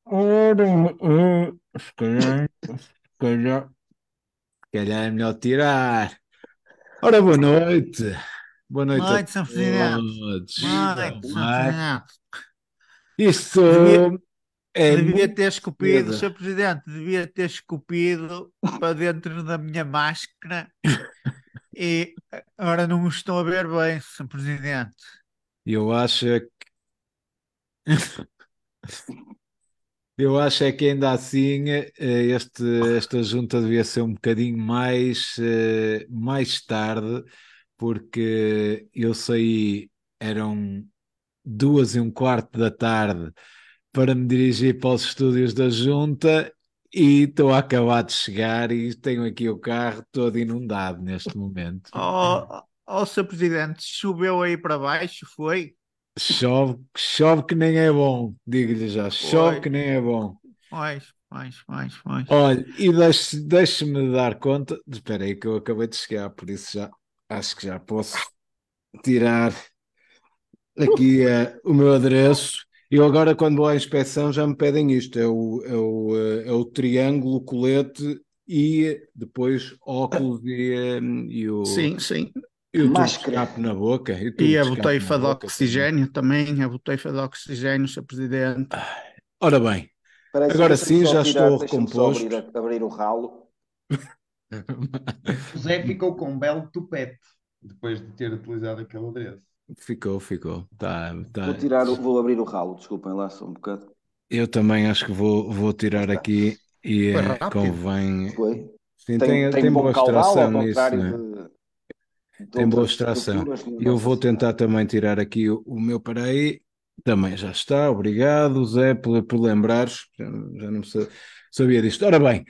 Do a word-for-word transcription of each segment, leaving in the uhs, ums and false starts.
Ora, hum, se calhar, se calhar, se calhar é melhor tirar. Ora, boa noite. Boa noite a Noite, senhor Presidente. todos. Noite, Então, senhor vai. Presidente. Isto Devia, é devia muito ter esculpido, cedo. senhor Presidente, devia ter esculpido para dentro da minha máscara e agora não me estou a ver bem, senhor Presidente. Eu acho, é que- eu acho é que ainda assim eh, este, esta junta devia ser um bocadinho mais, eh, mais tarde, porque eu saí, eram duas e um quarto da tarde para me dirigir para os estúdios da Junta e estou a acabar de chegar e tenho aqui o carro todo inundado neste momento. Oh, oh, senhor Presidente, choveu aí para baixo, foi? Chove, chove que nem é bom, digo-lhe já, chove Foi, que nem é bom. pois, pois, pois, pois. Olha, e deixe- deixe-me dar conta, espera aí que eu acabei de chegar, por isso já acho que já posso tirar aqui eh, o meu adereço. Eu agora, quando vou à inspeção, já me pedem isto: é o, é o, eh, é o triângulo, colete e depois óculos e, eh, e o, Sim, sim. e o tubo de Máscara. escape na boca. E o E tubo de a escape na boteifa de boca também. oxigênio também, a boteifa de oxigênio, senhor Presidente. Ora bem, Espera aí, só- agora deixa-me sim só já tirar, estou deixa-me só abrir, recomposto. a- abrir o ralo. O Zé ficou com um belo tupete depois de ter utilizado aquele adereço. Ficou, ficou. Tá, Vou tá. tirar, o- vou abrir o ralo, desculpem lá só um bocado. Eu também acho que vou, vou Já tirar está. aqui e Foi eh, rápido. convém. Foi. Sim, Tem, tem, tem tem bom boa caudal, ao extração isso, contrário não é? de, de Tem boa outras extração. estruturas, E não eu sei vou se será. tentar também tirar aqui o, o meu para aí. Também já está. Obrigado, Zé, por, por lembrares. Já, já não sa- sabia disto. Ora bem,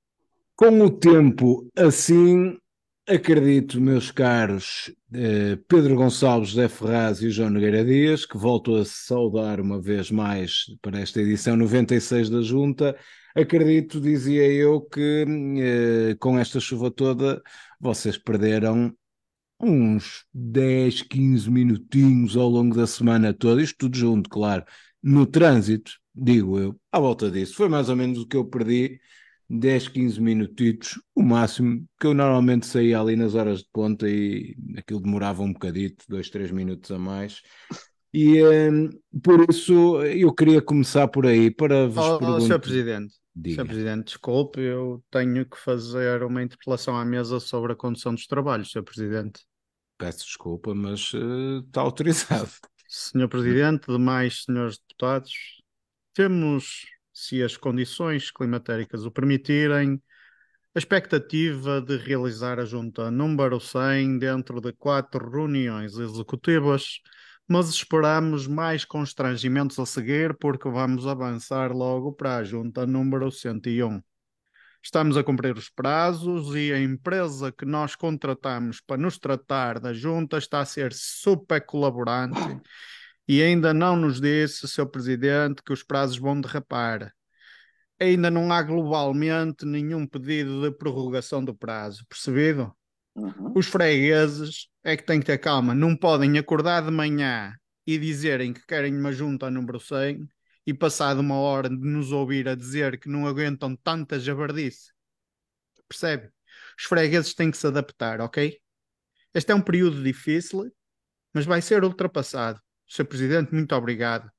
com o tempo assim, acredito, meus caros, eh, Pedro Gonçalves, Zé Ferraz e o João Nogueira Dias, que volto a saudar uma vez mais para esta edição noventa e seis da Junta. Acredito, dizia eu, que eh, com esta chuva toda vocês perderam uns dez, quinze minutinhos ao longo da semana toda, isto tudo junto, claro, no trânsito, digo eu, à volta disso. Foi mais ou menos o que eu perdi, dez, quinze minutitos, o máximo, que eu normalmente saía ali nas horas de ponta e aquilo demorava um bocadito, dois, três minutos a mais. E hum, por isso eu queria começar por aí para vos Oh, senhor perguntar, Presidente, senhor diga, Presidente, desculpe, eu tenho que fazer uma interpelação à mesa sobre a condução dos trabalhos, senhor Presidente. peço desculpa, mas eh, está autorizado. Senhor Presidente, demais senhores deputados, temos, se as condições climatéricas o permitirem, a expectativa de realizar a junta número cem dentro de quatro reuniões executivas, mas esperamos mais constrangimentos a seguir porque vamos avançar logo para a junta número cento e um. Estamos a cumprir os prazos e a empresa que nós contratamos para nos tratar da junta está a ser super colaborante e ainda não nos disse, senhor Presidente, que os prazos vão derrapar. Ainda não há globalmente nenhum pedido de prorrogação do prazo, percebido? Os Uhum. fregueses é que têm que ter calma, não podem acordar de manhã e dizerem que querem uma junta número cem e passado uma hora de nos ouvir a dizer que não aguentam tanta jabardice, percebe? Os fregueses têm que se adaptar, ok? Este é um período difícil, mas vai ser ultrapassado. senhor Presidente, muito obrigado.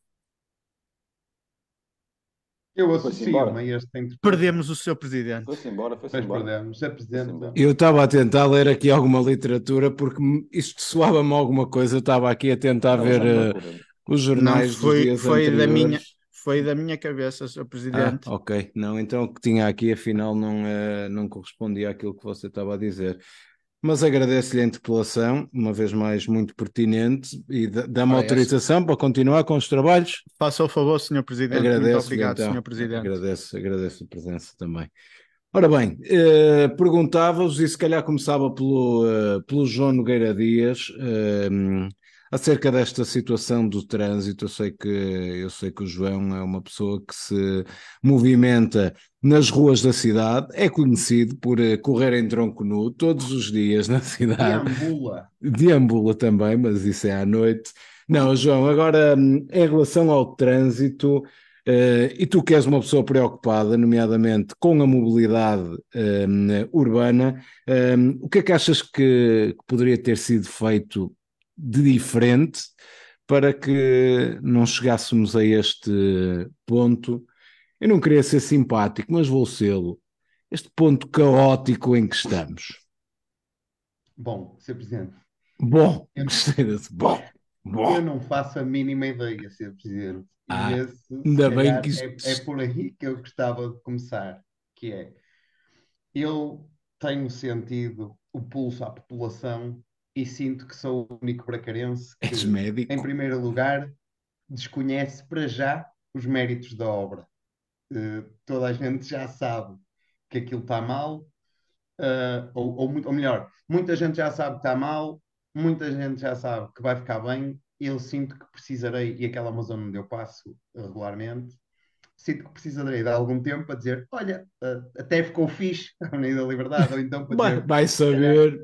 Eu Foi-se embora. associo-me a esta interpelação. Perdemos o senhor Presidente. Foi-se embora, foi-se Pois embora. perdemos. Se Foi-se apresenta. embora. Eu estava a tentar ler aqui alguma literatura porque me- isto soava-me alguma coisa. Eu estava aqui a tentar Não, ver já eh, procurei. os Não jornais dos foi, dias foi da minha, anteriores. foi da minha cabeça, senhor Ah, Presidente. ok. Não, então o que tinha aqui afinal não, eh, não correspondia àquilo que você estava a dizer. Mas agradeço-lhe a interpelação, uma vez mais muito pertinente, e dá- dá-me Ora, essa. autorização para continuar com os trabalhos. Faça o favor, senhor Presidente. Muito Agradeço-lhe obrigado, então, senhor Presidente. agradeço, agradeço a presença também. Ora bem, eh, perguntava-vos, e se calhar começava pelo, eh, pelo João Nogueira Dias, eh, acerca desta situação do trânsito. Eu sei que, eu sei que o João é uma pessoa que se movimenta nas ruas da cidade, é conhecido por eh, correr em tronco nu todos os dias na cidade, Deambula. deambula também, mas isso é à noite. Não, João, agora hum, em relação ao trânsito. Uh, e tu que és uma pessoa preocupada, nomeadamente com a mobilidade um, urbana, um, o que é que achas que, que poderia ter sido feito de diferente para que não chegássemos a este ponto? Eu não queria ser simpático, mas vou sê-lo. Este ponto caótico em que estamos. Bom, senhor Presidente, Bom, eu, gostei desse bom, eu bom. não faço a mínima ideia, senhor Presidente. E Ah, esse, se ainda bem calhar, que é, isto... é por aí que eu gostava de começar, que é, eu tenho sentido o pulso à população e sinto que sou o único bracarense És que, em médico? primeiro lugar, desconhece para já os méritos da obra. Eh, toda a gente já sabe que aquilo está mal, eh, ou, ou, muito- ou melhor, muita gente já sabe que está mal, muita gente já sabe que vai ficar bem. Eu sinto que precisarei, e aquela é uma zona onde eu passo regularmente, sinto que precisarei de algum tempo para dizer: olha, eh, até ficou fixe a Avenida da Liberdade, ou então para Vai, dizer, vai se calhar, saber.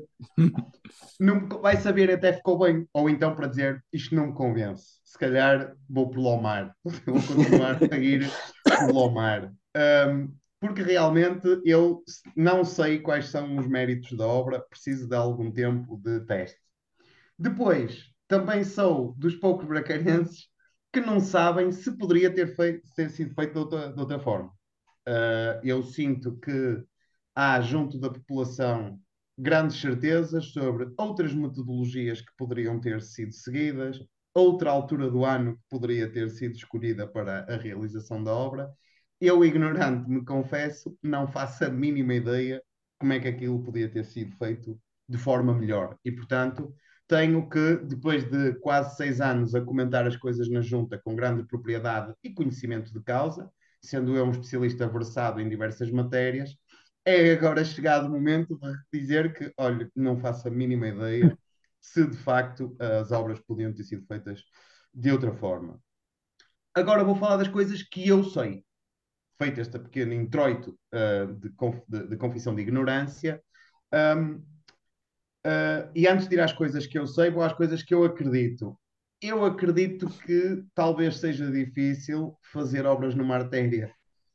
não me co- vai saber, até ficou bem, ou então para dizer, isto não me convence, se calhar vou pelo Lomar, vou continuar a ir pelo Lomar. Um, porque realmente eu não sei quais são os méritos da obra, preciso de algum tempo de teste. Depois, também sou dos poucos bracarenses que não sabem se poderia ter, feito, ter sido feito de outra, de outra forma. Uh, eu sinto que há junto da população grandes certezas sobre outras metodologias que poderiam ter sido seguidas, outra altura do ano que poderia ter sido escolhida para a realização da obra. Eu, ignorante, me confesso, não faço a mínima ideia como é que aquilo podia ter sido feito de forma melhor. E, portanto, tenho que, depois de quase seis anos a comentar as coisas na junta com grande propriedade e conhecimento de causa, sendo eu um especialista versado em diversas matérias, é agora chegado o momento de dizer que, olha, não faço a mínima ideia se de facto as obras podiam ter sido feitas de outra forma. Agora vou falar das coisas que eu sei. Feito este pequeno introito uh, de, conf de, de, confissão de ignorância, um, uh, e antes de ir às coisas que eu sei, vou às coisas que eu acredito. Eu acredito que talvez seja difícil fazer obras numa artéria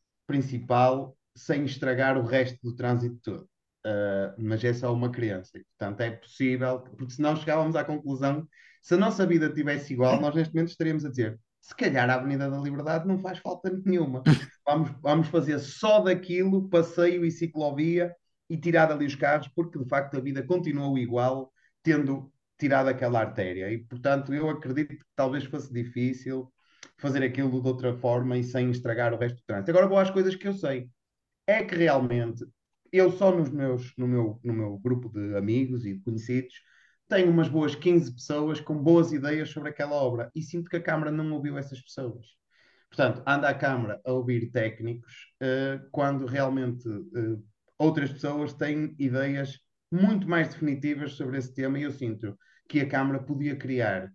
principal sem estragar o resto do trânsito todo. Uh, mas é só uma criança. E, portanto, é possível, porque senão chegávamos à conclusão, se a nossa vida tivesse igual, nós neste momento estaríamos a dizer, se calhar a Avenida da Liberdade não faz falta nenhuma. Vamos, vamos fazer só daquilo passeio e ciclovia e tirar dali os carros, porque de facto a vida continuou igual, tendo tirado aquela artéria. E, portanto, eu acredito que talvez fosse difícil fazer aquilo de outra forma e sem estragar o resto do trânsito. Agora vou às coisas que eu sei. É que realmente eu só nos meus, no, meu, no meu grupo de amigos e de conhecidos tenho umas boas quinze pessoas com boas ideias sobre aquela obra e sinto que a Câmara não ouviu essas pessoas. Portanto, anda a Câmara a ouvir técnicos uh, quando realmente uh, outras pessoas têm ideias muito mais definitivas sobre esse tema e eu sinto que a Câmara podia criar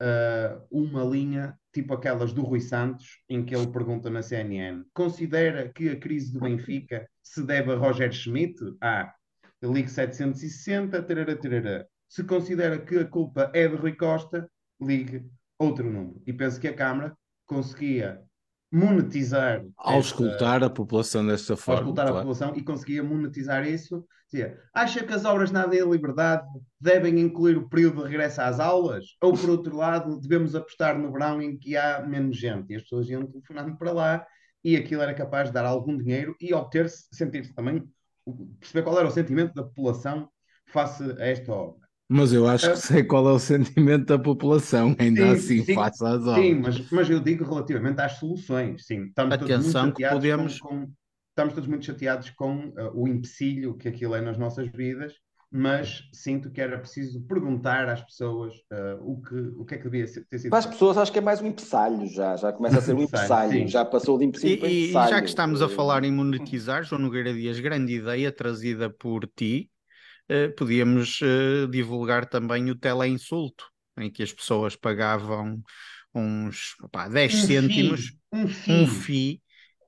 uh, uma linha tipo aquelas do Rui Santos, em que ele pergunta na C N N: considera que a crise do Benfica se deve a Roger Schmidt? Ah, ligue setecentos e sessenta, tarará, tarará. Se considera que a culpa é de Rui Costa, ligue outro número. E penso que a Câmara conseguia monetizar Ao esta, escutar a população desta ao forma, escutar a claro. população e conseguia monetizar isso. Dizia, acha que as obras na Avenida Liberdade devem incluir o período de regresso às aulas? Ou, por outro lado, devemos apostar no verão em que há menos gente? E as pessoas iam telefonando para lá e aquilo era capaz de dar algum dinheiro e obter-se, sentir-se também, perceber qual era o sentimento da população face a esta obra. Mas eu acho que Uh, sei qual é o sentimento da população, ainda sim, assim, sim, face às sim, obras. mas, mas eu digo relativamente às soluções. Sim, estamos todos muito Atenção que chateados com, podemos, com- estamos todos muito chateados com uh, o empecilho que aquilo é nas nossas vidas, mas sinto que era preciso perguntar às pessoas uh, o que, o que é que devia ser- ter sido Para as feito. pessoas, acho que é mais um empecilho já. Já começa a ser um Necessário, empecilho. sim. Já passou de empecilho para e, e já que empecilho. estamos a falar em Eh, monetizar, João Nogueira Dias, grande ideia trazida por ti, eh, podíamos eh, divulgar também o teleinsulto, em que as pessoas pagavam uns opá, dez Um cêntimos, FII, um um FII fee,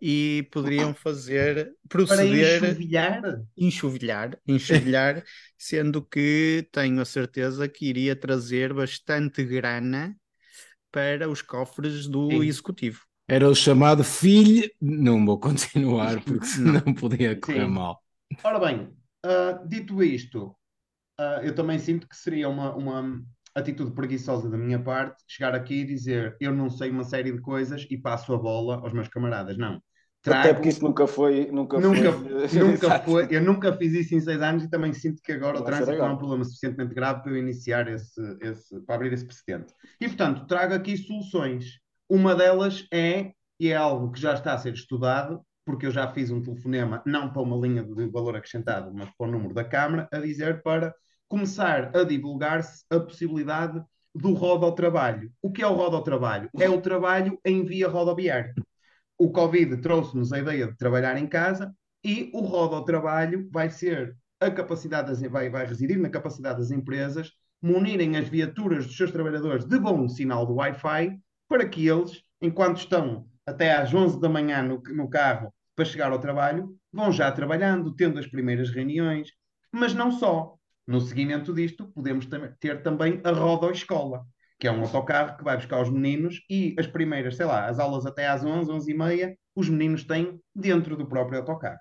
e poderiam fazer, para proceder, enxovilhar. enxovilhar, enxovilhar, sendo que tenho a certeza que iria trazer bastante grana para os cofres do Sim. executivo. Era o chamado filho. Não vou continuar porque Não. senão podia correr Sim. mal. Ora bem, ah, dito isto, ah, eu também sinto que seria uma, uma atitude preguiçosa da minha parte chegar aqui e dizer eu não sei uma série de coisas e passo a bola aos meus camaradas. Não. Até porque Trago, isso nunca foi, nunca foi. nunca, nunca Exato. foi, eu nunca fiz isso em seis anos e também sinto que agora o Vai ser trânsito não é um agora. problema suficientemente grave para eu iniciar esse, esse, para abrir esse precedente. E portanto, trago aqui soluções. Uma delas é, e é algo que já está a ser estudado, porque eu já fiz um telefonema, não para uma linha de valor acrescentado, mas para o número da Câmara, a dizer para começar a divulgar-se a possibilidade do rodo ao trabalho. O que é o rodo ao trabalho? É o trabalho em via rodoviária. O Covid trouxe-nos a ideia de trabalhar em casa e o rodo ao trabalho vai ser a capacidade das, vai, vai residir na capacidade das empresas munirem as viaturas dos seus trabalhadores de bom sinal de Wi-Fi para que eles, enquanto estão até às onze da manhã no, no carro para chegar ao trabalho, vão já trabalhando, tendo as primeiras reuniões, mas não só. No seguimento disto, podemos ter também a rodo-escola, que é um autocarro que vai buscar os meninos e as primeiras, sei lá, as aulas até às onze, onze e meia, os meninos têm dentro do próprio autocarro.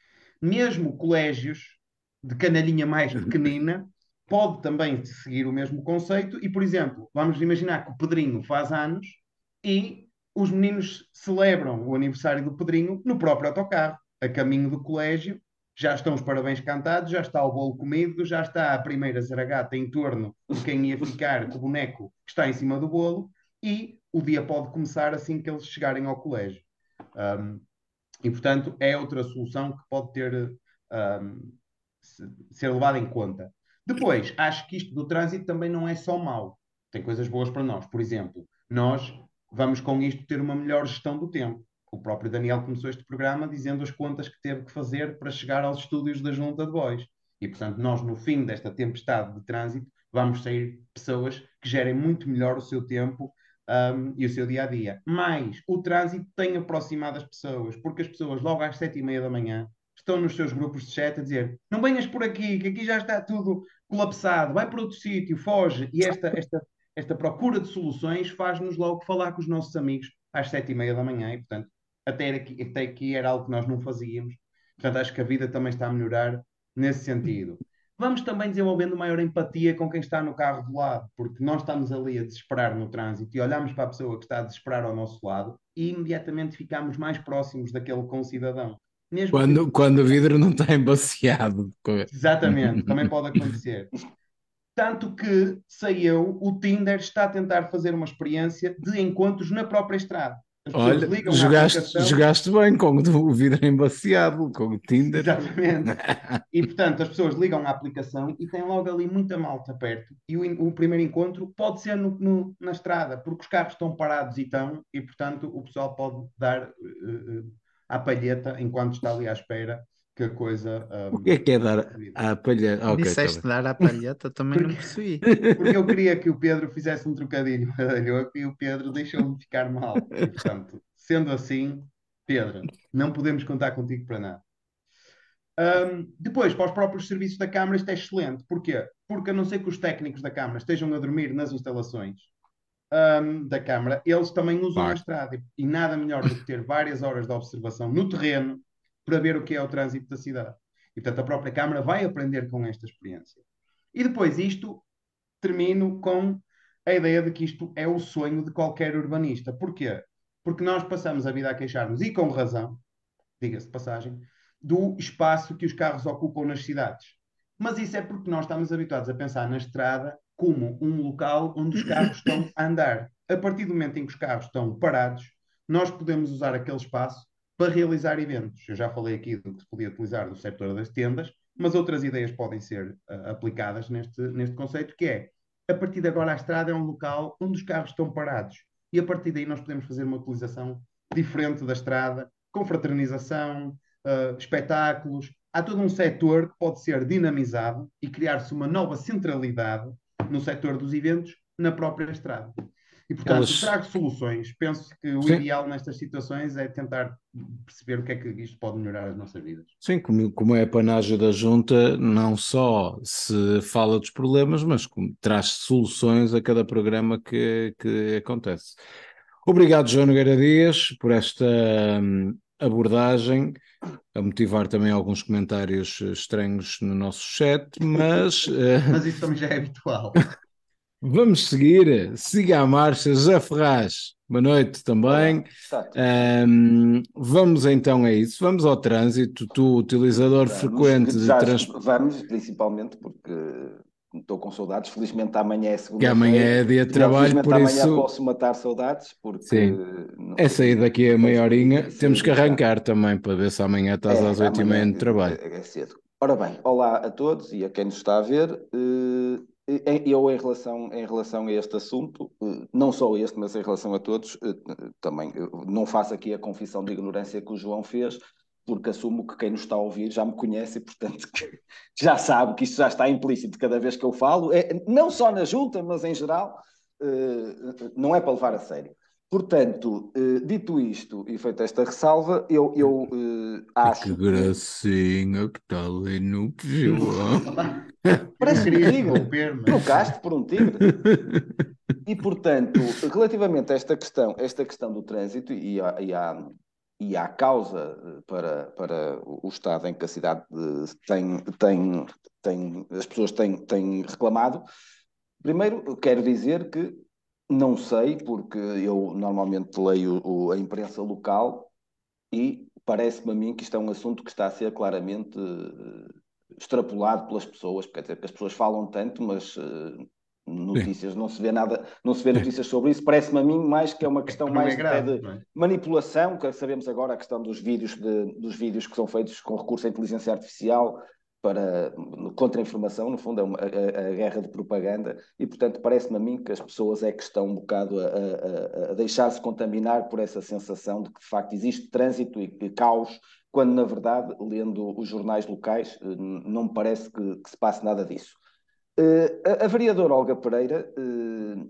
Mesmo colégios de canalhinha mais pequenina, pode também seguir o mesmo conceito e, por exemplo, vamos imaginar que o Pedrinho faz anos e os meninos celebram o aniversário do Pedrinho no próprio autocarro, a caminho do colégio, já estão os parabéns cantados, já está o bolo comido, já está a primeira zaragata em torno de quem ia ficar com o boneco que está em cima do bolo e o dia pode começar assim que eles chegarem ao colégio. Um, e, portanto, é outra solução que pode ter, um, ser levada em conta. Depois, acho que isto do trânsito também não é só mau. Tem coisas boas para nós. Por exemplo, nós vamos com isto ter uma melhor gestão do tempo. O próprio Daniel começou este programa dizendo as contas que teve que fazer para chegar aos estúdios da Junta de Bois. E, portanto, nós, no fim desta tempestade de trânsito, vamos sair pessoas que gerem muito melhor o seu tempo um, e o seu dia a dia. Mas o trânsito tem aproximado as pessoas, porque as pessoas, logo às sete e meia da manhã, estão nos seus grupos de chat a dizer: não venhas por aqui, que aqui já está tudo colapsado, vai para outro sítio, foge. E esta, esta, esta procura de soluções faz-nos logo falar com os nossos amigos às sete e meia da manhã. E, portanto, até aqui, até aqui era algo que nós não fazíamos. Portanto, acho que a vida também está a melhorar nesse sentido. Vamos também desenvolvendo maior empatia com quem está no carro do lado, porque nós estamos ali a desesperar no trânsito e olhamos para a pessoa que está a desesperar ao nosso lado e imediatamente ficamos mais próximos daquele concidadão. Mesmo Quando, que... quando o vidro não está embaciado. Exatamente, também pode acontecer. Tanto que, sei eu, o Tinder está a tentar fazer uma experiência de encontros na própria estrada. As pessoas Olha, ligam à jogaste, aplicação. jogaste bem com o vidro embaciado, com o Tinder. Exatamente. E, portanto, as pessoas ligam à aplicação e têm logo ali muita malta perto. E o, o primeiro encontro pode ser no, no- na estrada, porque os carros estão parados e estão, e, portanto, o pessoal pode dar uh, uh, à palheta enquanto está ali à espera que a coisa. O um, que é que é dar resolvida. à palha? Ah, ok, está Disseste bem. dar à palheta, também não percebi. Porque eu queria que o Pedro fizesse um trocadilho e o Pedro deixou-me ficar mal. E, portanto, sendo assim, Pedro, não podemos contar contigo para nada. Um, depois, para os próprios serviços da Câmara, isto é excelente. Porquê? Porque a não ser que os técnicos da Câmara estejam a dormir nas instalações um, da Câmara, eles também usam a Claro. estrada. E, e nada melhor do que ter várias horas de observação no terreno para ver o que é o trânsito da cidade. E, portanto, a própria Câmara vai aprender com esta experiência. E depois isto, termino com a ideia de que isto é o sonho de qualquer urbanista. Porquê? Porque nós passamos a vida a queixar-nos, e com razão, diga-se de passagem, do espaço que os carros ocupam nas cidades. Mas isso é porque nós estamos habituados a pensar na estrada como um local onde os carros estão a andar. A partir do momento em que os carros estão parados, nós podemos usar aquele espaço para realizar eventos. Eu já falei aqui do que se podia utilizar do setor das tendas, mas outras ideias podem ser uh, aplicadas neste, neste conceito, que é, a partir de agora a estrada é um local onde os carros estão parados. E a partir daí nós podemos fazer uma utilização diferente da estrada, com fraternização, uh, espetáculos. Há todo um setor que pode ser dinamizado e criar-se uma nova centralidade no setor dos eventos na própria estrada. E, portanto, Eles- trago soluções. Penso que o Sim. ideal nestas situações é tentar perceber o que é que isto pode melhorar as nossas vidas. Sim, como, como é a panagem da Junta, não só se fala dos problemas, mas como traz soluções a cada programa que, que acontece. Obrigado, João Nogueira Dias, por esta hum, abordagem, a motivar também alguns comentários eh, estranhos no nosso chat, mas eh, Mas isso também já é habitual. vamos seguir. Siga a marcha, José Ferraz. Boa noite também. Olá, está tudo bem. Hum, vamos então a isso. Vamos ao trânsito. Tu, utilizador Vamos, frequente de já transporte, vamos, principalmente porque estou com saudades. Felizmente amanhã é que amanhã segunda-feira é dia de e eu, trabalho, felizmente por amanhã isso, posso matar saudades porque sim. não- É sair daqui a depois meia de horinha. ter Temos que saído já. arrancar também para ver se amanhã estás às É, oito e meia amanhã no trabalho. é, é cedo. Ora bem, olá a todos e a quem nos está a ver. Eh, eh, Eu, em relação, em relação a este assunto, eh, não só este, mas em relação a todos, eh, eh, também eu não faço aqui a confissão de ignorância que o João fez, porque assumo que quem nos está a ouvir já me conhece e, portanto, que já sabe que isto já está implícito cada vez que eu falo, é, não só na junta, mas em geral, eh, não é para levar a sério. Portanto, eh, dito isto e feita esta ressalva, eu, eu eh, Ai, que acho que. gracinha que está ali no João. Opa, eu não Parece um queria tigre. interromper, mas Trocaste por um tigre. E, portanto, relativamente a esta questão, esta questão do trânsito e à, e à, e à causa eh, para, para o estado em que a cidade eh, tem, tem, tem, as pessoas têm, têm reclamado, primeiro quero dizer que não sei, porque eu normalmente leio o- a imprensa local e parece-me a mim que isto é um assunto que está a ser claramente eh, extrapolado pelas pessoas, quer dizer, que as pessoas falam tanto, mas eh, Sim, notícias, não se vê nada, não se vê sim. notícias sobre isso. Parece-me a mim mais que é uma é questão que não é mais até grave, de não é? manipulação, que sabemos agora a questão dos vídeos, de, dos vídeos que são feitos com recurso à inteligência artificial para contra-informação, no fundo é uma, a, a, guerra de propaganda, e portanto parece-me a mim que as pessoas é que estão um bocado a, a, a deixar-se contaminar por essa sensação de que de facto existe trânsito e, e caos, quando na verdade, lendo os jornais locais, não me parece que, que se passe nada disso. Uh, a, a vereadora Olga Pereira uh,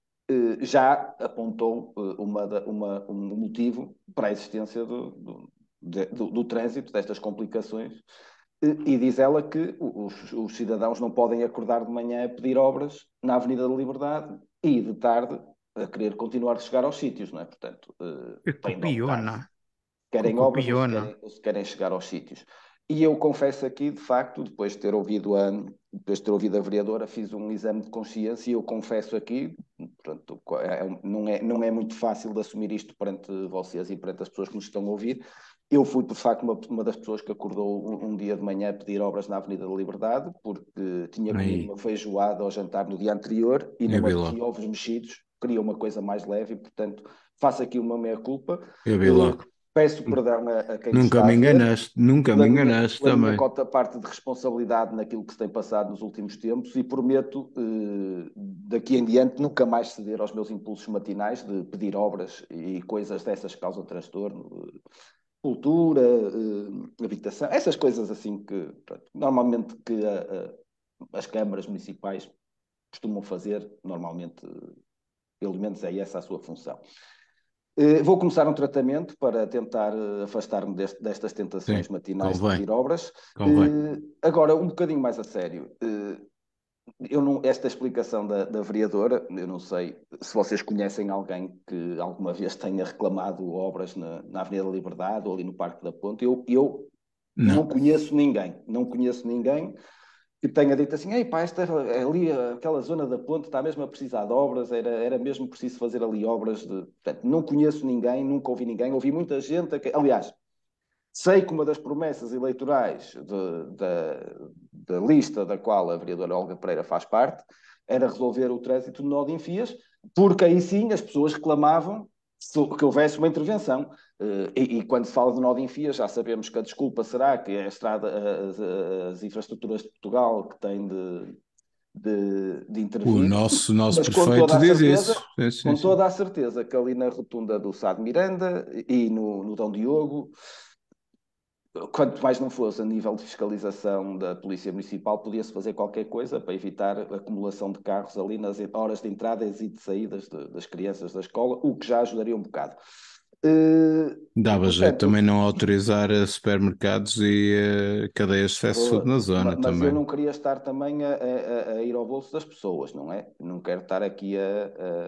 uh, já apontou uh, uma, uma, um motivo para a existência do, do, de, do, do trânsito, destas complicações, uh, e diz ela que os, os cidadãos não podem acordar de manhã a pedir obras na Avenida da Liberdade e de tarde a querer continuar a chegar aos sítios, não é? Portanto, uh, Que têm de optar copiona, que querem obras ou se copiona. querem, ou se querem chegar aos sítios. E eu confesso aqui, de facto, depois de ter ouvido a, depois de ter ouvido a vereadora, fiz um exame de consciência e eu confesso aqui, portanto, é, não, é, não é muito fácil de assumir isto perante vocês e perante as pessoas que nos estão a ouvir. Eu fui, de facto, uma, uma das pessoas que acordou um, um dia de manhã a pedir obras na Avenida da Liberdade, porque tinha comido Aí, uma feijoada ao jantar no dia anterior e eu não vi apetecia logo. ovos mexidos, queria uma coisa mais leve e, portanto, faço aqui uma meia-culpa. Eu vi Uh, logo. Peço perdão a, a quem nos Nunca está a me ver enganaste, nunca me pela minha, enganaste pela minha também. cota parte de responsabilidade naquilo que se tem passado nos últimos tempos e prometo, eh, daqui em diante, nunca mais ceder aos meus impulsos matinais de pedir obras e coisas dessas que causam transtorno, eh, cultura, eh, habitação, essas coisas assim que, pronto, normalmente que a, a, as câmaras municipais costumam fazer, normalmente, pelo menos é essa a sua função. Uh, vou começar um tratamento para tentar uh, afastar-me deste, destas Sim, tentações matinais de convém, pedir obras. convém. Uh, agora, um bocadinho mais a sério. Uh, eu não, esta explicação da, da vereadora, eu não sei se vocês conhecem alguém que alguma vez tenha reclamado obras na, na Avenida da Liberdade ou ali no Parque da Ponte. Eu, eu não Não. conheço ninguém, não conheço ninguém que tenha dito assim, ei pá, esta, ali, aquela zona da ponte está mesmo a precisar de obras, era, era mesmo preciso fazer ali obras de... Portanto, não conheço ninguém, nunca ouvi ninguém, ouvi muita gente, que... aliás, sei que uma das promessas eleitorais de, da, da lista da qual a vereadora Olga Pereira faz parte era resolver o trânsito no nó de Enfias, porque aí sim as pessoas reclamavam que houvesse uma intervenção. E, e quando se fala de nó de Enfias, já sabemos que a desculpa será que é a estrada, as, as infraestruturas de Portugal que têm de, de, de O intervir, nosso, nosso mas com toda prefeito a diz certeza, isso. Sim, sim, com sim. toda a certeza que ali na rotunda do Sá de Miranda e no, no Dom Diogo, quanto mais não fosse a nível de fiscalização da Polícia Municipal, podia-se fazer qualquer coisa para evitar a acumulação de carros ali nas horas de entradas e de saídas de, das crianças da escola, o que já ajudaria um bocado. Uh, Dava jeito portanto, também não autorizar eh, supermercados e eh, cadeias de fast food na Pois, zona ma- mas eu também. não queria estar também a, a- a- a ir ao bolso das pessoas, não é? Não quero estar aqui a,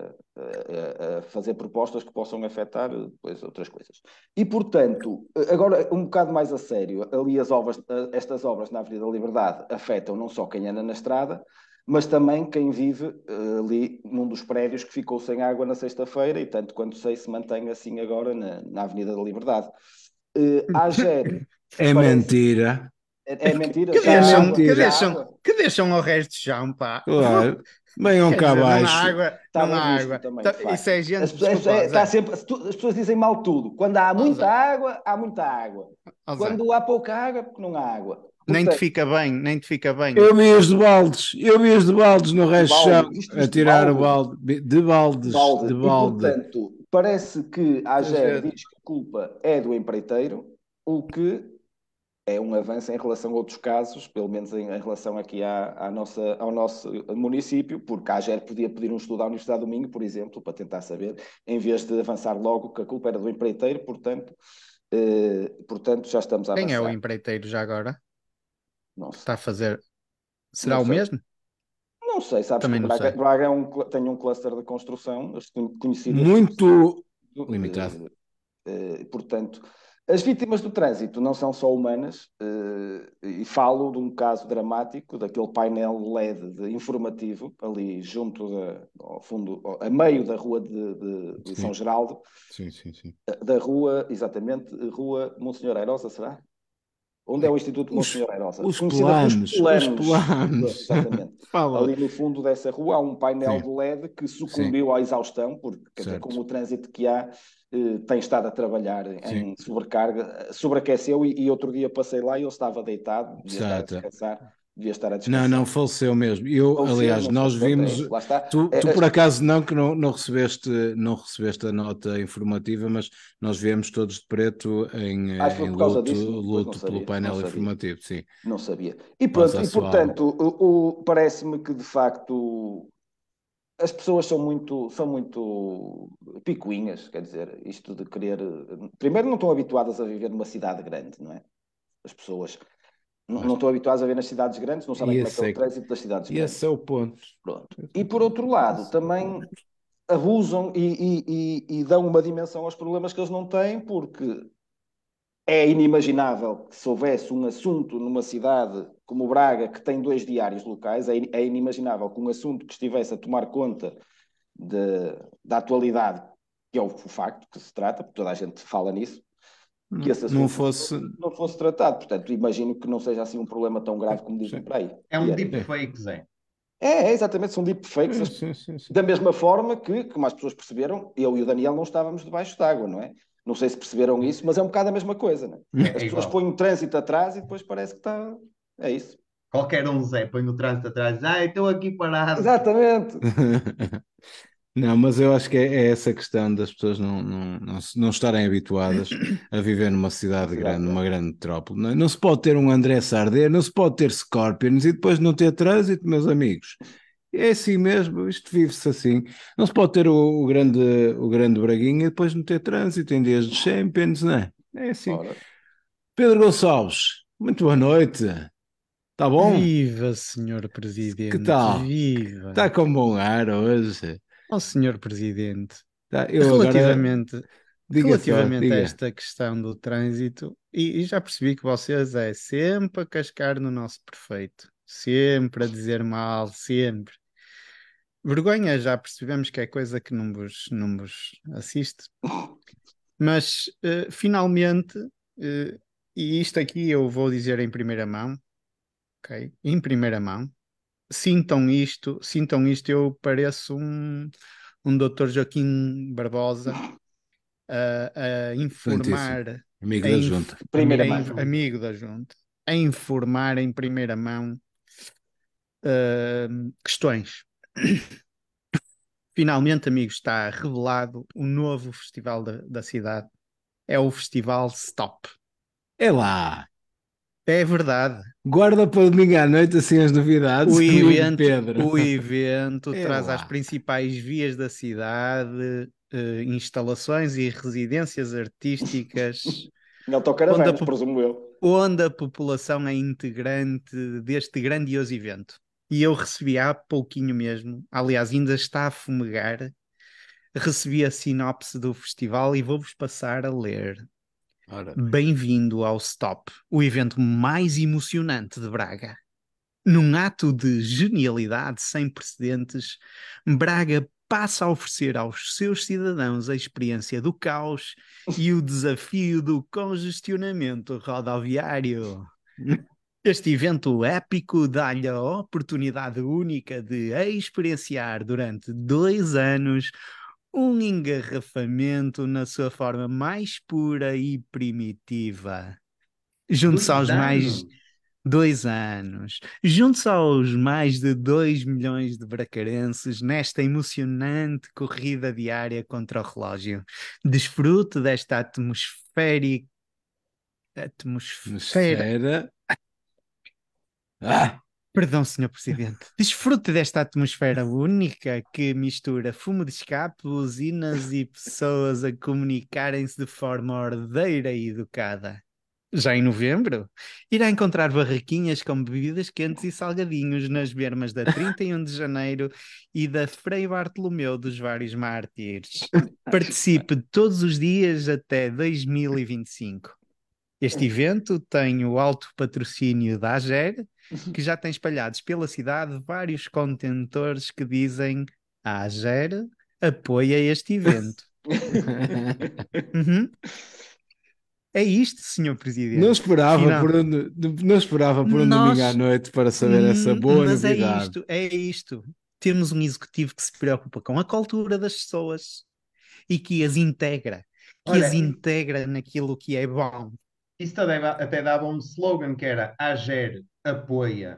a- a- a fazer propostas que possam afetar eh, depois outras coisas. E, portanto, eh, agora um bocado mais a sério, ali as obras, eh, estas obras na Avenida da Liberdade afetam não só quem anda na estrada, mas também quem vive eh, ali num dos prédios que ficou sem água na sexta-feira e tanto quanto sei se mantém assim agora na, na Avenida da Liberdade. Eh, a AGER É parece mentira, é, é mentira, Que é já há deixam, água, que já mentira. há deixam, água. que deixam ao resto de chão, pá. Claro, venham Quer cá dizer, não há abaixo. água, não Estava há em risco água. também, Tá- de Isso é facto. gente, As, pessoas- desculpa, é, ó, está Zé. sempre, as, tu- as pessoas dizem mal tudo. Quando há Ó, muita Zé, água, há muita água. ó, Zé. Quando há pouca água, é porque não há água. Nem te Portanto, fica bem, nem te fica bem. Eu vi os de baldes, eu vi os de baldes no de resto do chão, balde, isto, a isto de tirar o balde, balde, de de baldes, de balde. E, balde. portanto, parece que a Muita AGER gente. diz que a culpa é do empreiteiro, o que é um avanço em relação a outros casos, pelo menos em, em relação aqui à, à nossa, ao nosso município, porque a AGER podia pedir um estudo à Universidade do Minho, por exemplo, para tentar saber, em vez de avançar logo que a culpa era do empreiteiro, portanto, eh, portanto já estamos a Quem é o avançar. empreiteiro já agora? Não Que está a sei, fazer? não Será o sei. mesmo? Não sei, sabes que Também o não Braga, sei. Braga é um, cl- tem um cluster de construção, este conhecido este Muito limitado. eh, eh, portanto, as vítimas do trânsito não são só humanas, eh, e falo de um caso dramático, daquele painel L E D de informativo, ali junto, da, ao fundo, ao- a meio da rua de, de- de São Sim, Geraldo, sim, sim, sim. da rua, exatamente, Rua Monsenhor Airosa, será? Onde é o Instituto Os, Monsenhor Airosa? os Conhecida pelos planos, os planos. planos. Exatamente. Fala. Ali no fundo dessa rua há um painel de Sim, L E D que sim, sucumbiu à exaustão, porque, quer dizer, com certo. o trânsito que há, eh, tem estado a trabalhar Sim, em sobrecarga, sobreaqueceu e, e outro dia passei lá e ele estava deitado, devia estar a exato. descansar, devia estar a Não, descansar. não, faleceu mesmo. Eu, Faleceu, aliás, não foi? nós Pronto, é vimos. isso, lá está. Tu, É, tu por é, acaso não, que não, não recebeste, não recebeste a nota informativa, mas nós viemos todos de preto em, acho que eh, foi em por causa luto, disso, pois não luto pelo sabia, não painel sabia. informativo, sim. Não sabia. E Passa pronto, a e sua alma. portanto, o, o- parece-me que de facto as pessoas são muito, são muito picuinhas, quer dizer, isto de querer. Primeiro, não estão habituadas a viver numa cidade grande, não é? As pessoas não, não Claro. estão habituadas a viver nas cidades grandes, não sabem E como é que é esse o é, trânsito das cidades e esse grandes. é o ponto. Pronto. E por outro lado, Esse é o também ponto. abusam e, e- e- e dão uma dimensão aos problemas que eles não têm, porque é inimaginável que se houvesse um assunto numa cidade como Braga, que tem dois diários locais, é, é inimaginável que um assunto que estivesse a tomar conta de- da atualidade, que é o, o facto que se trata, porque toda a gente fala nisso, que Não, esse não assunto não fosse. fosse, não fosse tratado. Portanto, imagino que não seja assim um problema tão grave como dizem Sim, por aí. É E um é. sim, deepfake, Zé. É, é, exatamente, são deepfakes. sim, As- sim, sim, sim. Da mesma forma que, como as pessoas perceberam, eu e o Daniel não estávamos debaixo d'água, não é? Não sei se perceberam isso, mas é um bocado a mesma coisa, não é? É, As é pessoas igual. põem o trânsito atrás e depois parece que está. É isso. Qualquer um, Zé, põe no trânsito atrás. Ai, estou aqui parado. Exatamente. Não, mas eu acho que é, é essa questão das pessoas não, não, não, se- não estarem habituadas a viver numa Uma cidade cidade grande, numa grande. grande metrópole. Não, é? Não se pode ter um André Sardé, não se pode ter Scorpions e depois não ter trânsito, meus amigos. É assim mesmo, isto vive-se assim. Não se pode ter o, o grande, o grande Braguinha e depois não ter trânsito em dias de Champions, não é? É assim. Ora, Pedro Gonçalves, muito boa noite. Está bom? Viva, senhor Que Presidente, tal? Está viva. com bom ar hoje. Ó, senhor Presidente, Tá, eu agora, relativamente, diga só, relativamente a diga. esta questão do trânsito, e, e já percebi que vocês é sempre a cascar no nosso prefeito, sempre a dizer mal, sempre. Vergonha, já percebemos que é coisa que não vos, não vos assiste, mas eh, finalmente, eh, e isto aqui eu vou dizer em primeira mão, ok? Em primeira mão, sintam isto, sintam isto, eu pareço um, um doutor Joaquim Barbosa a, a Excelentíssimo. informar, Amigo a da inf- junta. primeira a mão. inf- amigo da junta, a informar em primeira mão eh, questões. Finalmente, amigos, está revelado o novo festival da, da cidade. É o Festival Stop. É lá. É verdade. Guarda para domingo à noite assim as novidades O comigo, evento, Pedro. o evento É traz às lá. principais vias da cidade uh, instalações e residências artísticas Em onde a, autocaravanas, po- presumo eu. onde a população é integrante deste grandioso evento. E eu recebi há pouquinho mesmo, aliás, ainda está a fumegar, recebi a sinopse do festival e vou-vos passar a ler. Ora, Bem-vindo ao Stop, o evento mais emocionante de Braga. Num ato de genialidade sem precedentes, Braga passa a oferecer aos seus cidadãos a experiência do caos e o desafio do congestionamento rodoviário. Este evento épico dá-lhe a oportunidade única de experienciar durante dois anos um engarrafamento na sua forma mais pura e primitiva. Junte-se Dois aos mais anos. dois anos. Junte-se aos mais de dois milhões de bracarenses nesta emocionante corrida diária contra o relógio. Desfrute desta atmosférica atmosfera. atmosfera. Ah! Perdão, senhor Presidente. Desfrute desta atmosfera única que mistura fumo de escape, buzinas e pessoas a comunicarem-se de forma ordeira e educada. Já em novembro, irá encontrar barraquinhas com bebidas quentes e salgadinhos nas bermas da trinta e um de janeiro e da Frei Bartolomeu dos Vários Mártires. Participe todos os dias até dois mil e vinte e cinco. Este evento tem o alto patrocínio da AGER, que já tem espalhados pela cidade vários contentores que dizem: a AGER apoia este evento. Uhum. É isto, senhor Presidente. Não esperava Final. por onde, não esperava por um domingo à Nós, noite para saber essa hum, boa mas é novidade. isto, é isto. Temos um executivo que se preocupa com a cultura das pessoas e que as integra, que Olha, as i- integra naquilo que é bom. isso até, dava- até dava um slogan que era AGER apoia.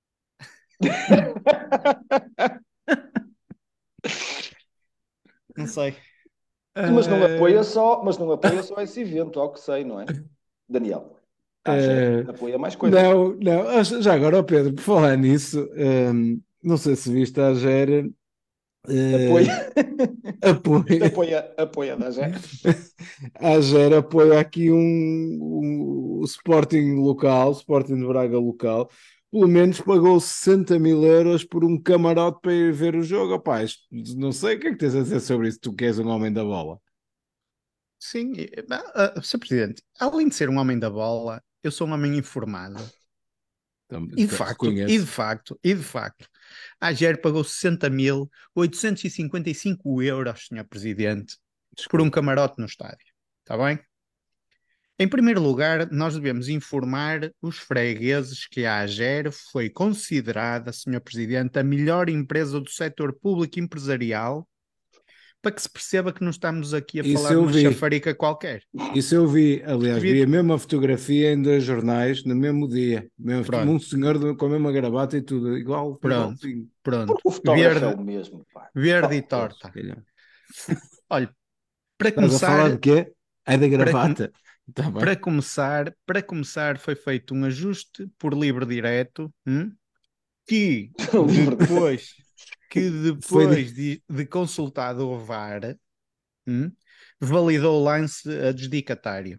Não sei. Mas não apoia Eh, só, mas não apoia só esse evento, ao que sei, não é? Daniel, a AGER eh, apoia mais coisas. não, não. Ah, Já agora, ó Pedro, por falar nisso, ehm, não sei se viste a Gera, Apoia. Isto apoia, apoia, apoia da AGER. a Gera apoia aqui um, um- o Sporting local, o Sporting de Braga local, pelo menos pagou sessenta mil euros por um camarote para ir ver o jogo. Opá, isto- não sei o que é que tens a dizer sobre isso, tu que és um homem da bola. Sim, eh, ah, ah, senhor Presidente, além de ser um homem da bola, eu sou um homem informado. Então, E de então, facto, e de reconheço. facto, e de facto, a AGER pagou sessenta mil oitocentos e cinquenta e cinco euros, senhor Presidente, por um Desculpa. camarote no estádio. Está bem? Em primeiro lugar, nós devemos informar os fregueses que a AGER foi considerada, senhor Presidente, a melhor empresa do setor público empresarial, para que se perceba que não estamos aqui a Isso falar eu numa vi. chafarica qualquer. Isso eu vi, aliás, vi Vi- a mesma fotografia em dois jornais no mesmo dia. Mesmo, um Pronto, senhor do- com a mesma gravata e tudo, igual, pronto, igualzinho. pronto. Porque o fotógrafo é Verde, o mesmo, pá. verde e Oh, Pois, se torta. calhar. Olha, para Estás a falar de começar, quê? É da para, com- gravata. Está para bem. começar, para começar, foi feito um ajuste por livre direto, hum, que livre de- depois, que Foi de- depois de, de consultado o VAR, hum, validou o lance adjudicatário.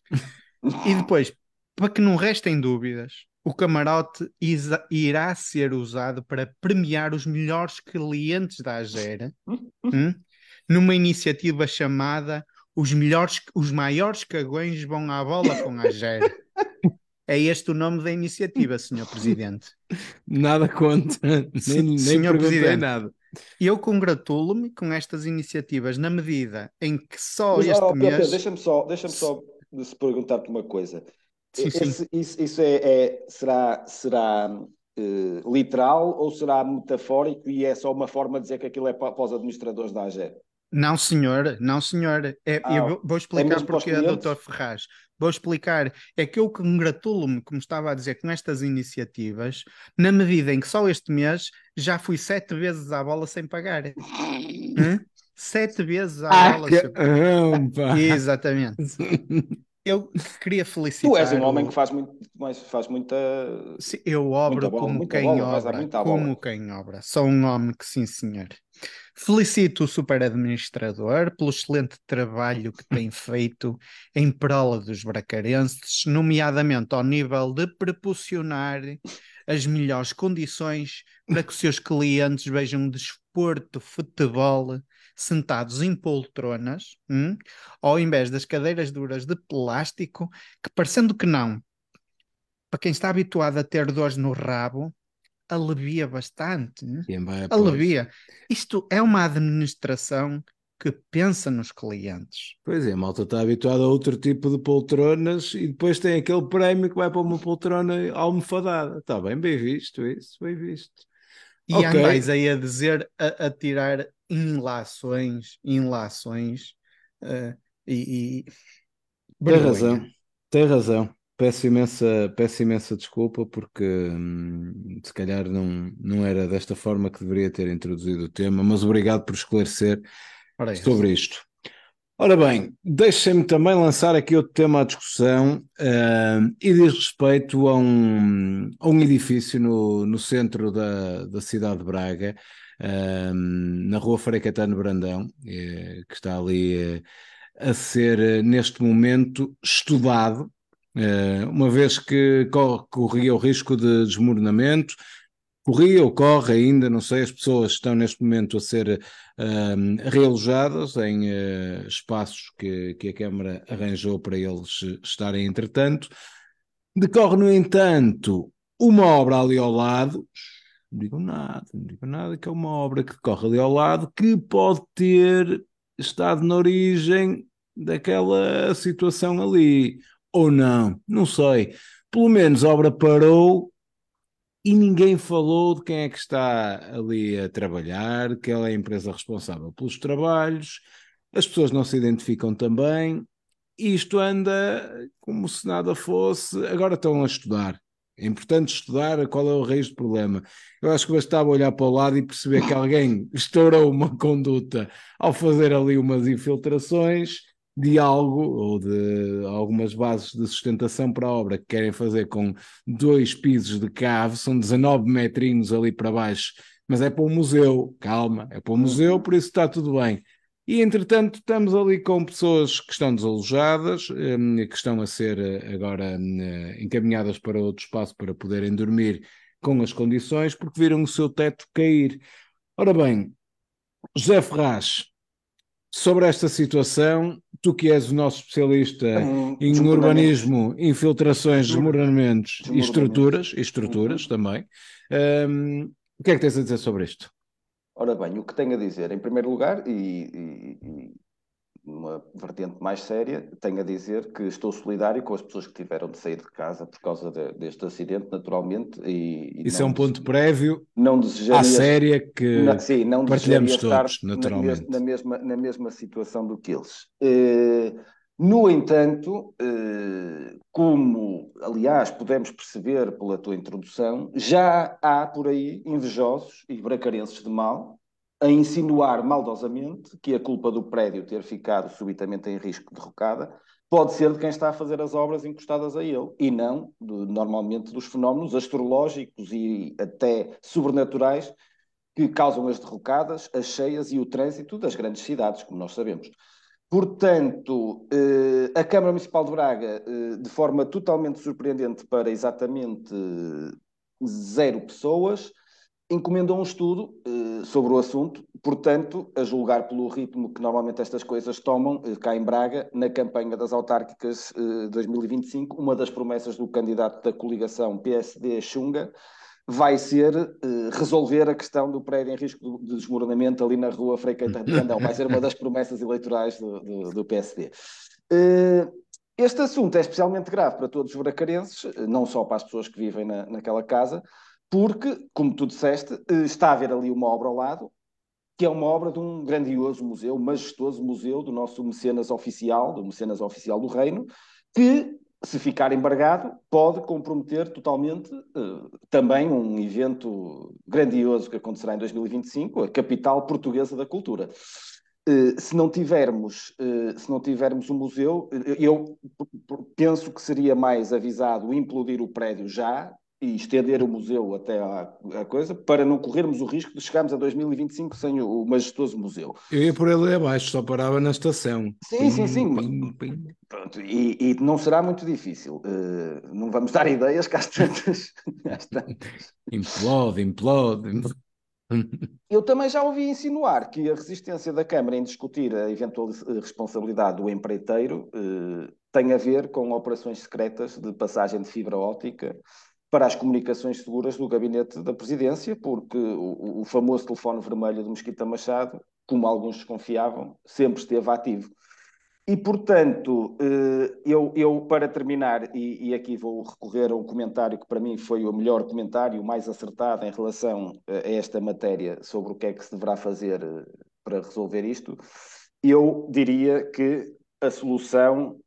E depois, para que não restem dúvidas, o camarote isa- irá ser usado para premiar os melhores clientes da AGER, hum, numa iniciativa chamada Os melhores, os maiores cagões vão à bola com a AGER. É este o nome da iniciativa, senhor Presidente. nada contra, nem, Se- nem senhor perguntei Presidente, nada. eu congratulo-me com estas iniciativas na medida em que só Mas, este oh, Pedro, Pedro, mês. deixa-me só, deixa-me se- só se perguntar-te uma coisa. Sim, sim. Esse, isso isso é, é- será, será eh, literal ou será metafórico e é só uma forma de dizer que aquilo é pa- para, os administradores da AGER? Não, senhor, não, senhor. É, eu Ah, vou vou é explicar mesmo para os porquê, doutor clientes? Ferraz. Vou explicar. É que eu congratulo-me, como estava a dizer, com estas iniciativas, na medida em que só este mês já fui sete vezes à bola sem pagar. Hã? Sete vezes à Ah, bola, senhor. caramba! Exatamente. eu queria Tu és felicitar um homem que o. faz muito, mais, faz muita, Sim, eu muita obro bola, como muita quem bola, vais dar obra, muita bola. como quem obra. Sou um homem que, sim, senhor. Felicito o super-administrador pelo excelente trabalho que tem feito em prol dos bracarenses, nomeadamente ao nível de proporcionar as melhores condições para que os seus clientes vejam desporto, futebol, sentados em poltronas, hum, ao invés das cadeiras duras de plástico, que parecendo que não, para quem está habituado a ter dores no rabo, alivia bastante, né? Quem vai após. Alivia. Isto é uma administração que pensa nos clientes. Pois é, a malta está habituada a outro tipo de poltronas e depois tem aquele prémio que vai para uma poltrona almofadada. Está bem, bem visto isso, bem visto. E andais Ok, aí a dizer, a, a tirar inlações, inlações, eh, e, e tem razão, vergonha. tem razão. Peço imensa, peço imensa desculpa porque hum, se calhar não, não era desta forma que deveria ter introduzido o tema, mas obrigado por esclarecer Ora essa. sobre isto. Ora bem, deixem-me também lançar aqui outro tema à discussão, hum, e diz respeito a um, a um edifício no, no centro da, da cidade de Braga, hum, na rua Frei Caetano Brandão, eh, que está ali eh, a ser eh, neste momento estudado, eh, uma vez que corre- corria o risco de desmoronamento. Corria ou corre ainda, não sei, as pessoas estão neste momento a ser ahm, realojadas em eh, espaços que, que a Câmara arranjou para eles eh, estarem entretanto. Decorre, no entanto, uma obra ali ao lado, não digo nada, não digo nada, que é uma obra que decorre ali ao lado, que pode ter estado na origem daquela situação ali, ou não, não sei. Pelo menos a obra parou e ninguém falou de quem é que está ali a trabalhar, que ela é a empresa responsável pelos trabalhos, as pessoas não se identificam também, isto anda como se nada fosse, agora estão a estudar. É importante estudar qual é o raiz do problema. Eu acho que bastava olhar para o lado e perceber que alguém estourou uma conduta ao fazer ali umas infiltrações de algo ou de algumas bases de sustentação para a obra que querem fazer com dois pisos de cave, são dezanove metrinhos ali para baixo, mas é para o museu, calma, é para o museu, Uhum. por isso está tudo bem. E, entretanto, estamos ali com pessoas que estão desalojadas, hum, que estão a ser eh, agora hum, eh, encaminhadas para outro espaço para poderem dormir com as condições, porque viram o seu teto cair. Ora bem, José Ferraz, sobre esta situação, tu que és o nosso especialista Em em desmoronamentos, urbanismo, infiltrações, Estruturas. desmoronamentos e desmoronamentos. estruturas, e estruturas Uhum. também, hum, o que é que tens a dizer sobre isto? Ora bem, o que tenho a dizer, em primeiro lugar, e, e- e uma vertente mais séria, tenho a dizer que estou solidário com as pessoas que tiveram de sair de casa por causa de- deste acidente, naturalmente, e, e Isso é não, um dese- ponto prévio não à desejaria, séria na- que, sim, que não desejaria partilhamos estar todos, na, mes- na naturalmente. mesma, na mesma situação do que eles. Eh, no entanto, eh, como, aliás, podemos perceber pela tua introdução, já há por aí invejosos e bracarenses de mal a insinuar maldosamente que a culpa do prédio ter ficado subitamente em risco de rocada pode ser de quem está a fazer as obras encostadas a ele e não, de- normalmente, dos fenómenos astrológicos e até sobrenaturais que causam as derrocadas, as cheias e o trânsito das grandes cidades, como nós sabemos. Portanto, eh, a Câmara Municipal de Braga, eh, de forma totalmente surpreendente para exatamente eh, zero pessoas, encomendou um estudo eh, sobre o assunto, portanto, a julgar pelo ritmo que normalmente estas coisas tomam, eh, cá em Braga, na campanha das autárquicas eh, dois mil e vinte e cinco, uma das promessas do candidato da coligação P S D-Xunga vai ser eh, resolver a questão do prédio em risco de desmoronamento ali na rua Frei Caetano de Brandão. Vai ser uma das promessas eleitorais do, do, do P S D. Eh, este assunto é especialmente grave para todos os bracarenses, eh, não só para as pessoas que vivem na, naquela casa, porque, como tu disseste, eh, está a haver ali uma obra ao lado, que é uma obra de um grandioso museu, majestoso museu do nosso mecenas oficial, do mecenas oficial do Reino, que, se ficar embargado, pode comprometer totalmente uh, também um evento grandioso que acontecerá em dois mil e vinte e cinco, a capital portuguesa da cultura. Uh, se não tivermos, uh, se não tivermos o museu, eu penso que seria mais avisado implodir o prédio já e estender o museu até à, à coisa, para não corrermos o risco de chegarmos a dois mil e vinte e cinco sem o, o majestoso museu. Eu ia por ele abaixo, só parava na estação. Sim, Pim, sim, sim. pim, pim. Pronto, e, e não será muito difícil. Uh, não vamos dar ideias que às tantas. Às tantas. Implode, implode. implode. Eu também já ouvi insinuar que a resistência da Câmara em discutir a eventual responsabilidade do empreiteiro eh, tem a ver com operações secretas de passagem de fibra óptica para as comunicações seguras do gabinete da presidência, porque o, o famoso telefone vermelho do Mesquita Machado, como alguns desconfiavam, sempre esteve ativo. E, portanto, eu, eu para terminar, e, e aqui vou recorrer a um comentário que para mim foi o melhor comentário, o mais acertado em relação a esta matéria sobre o que é que se deverá fazer para resolver isto, eu diria que a solução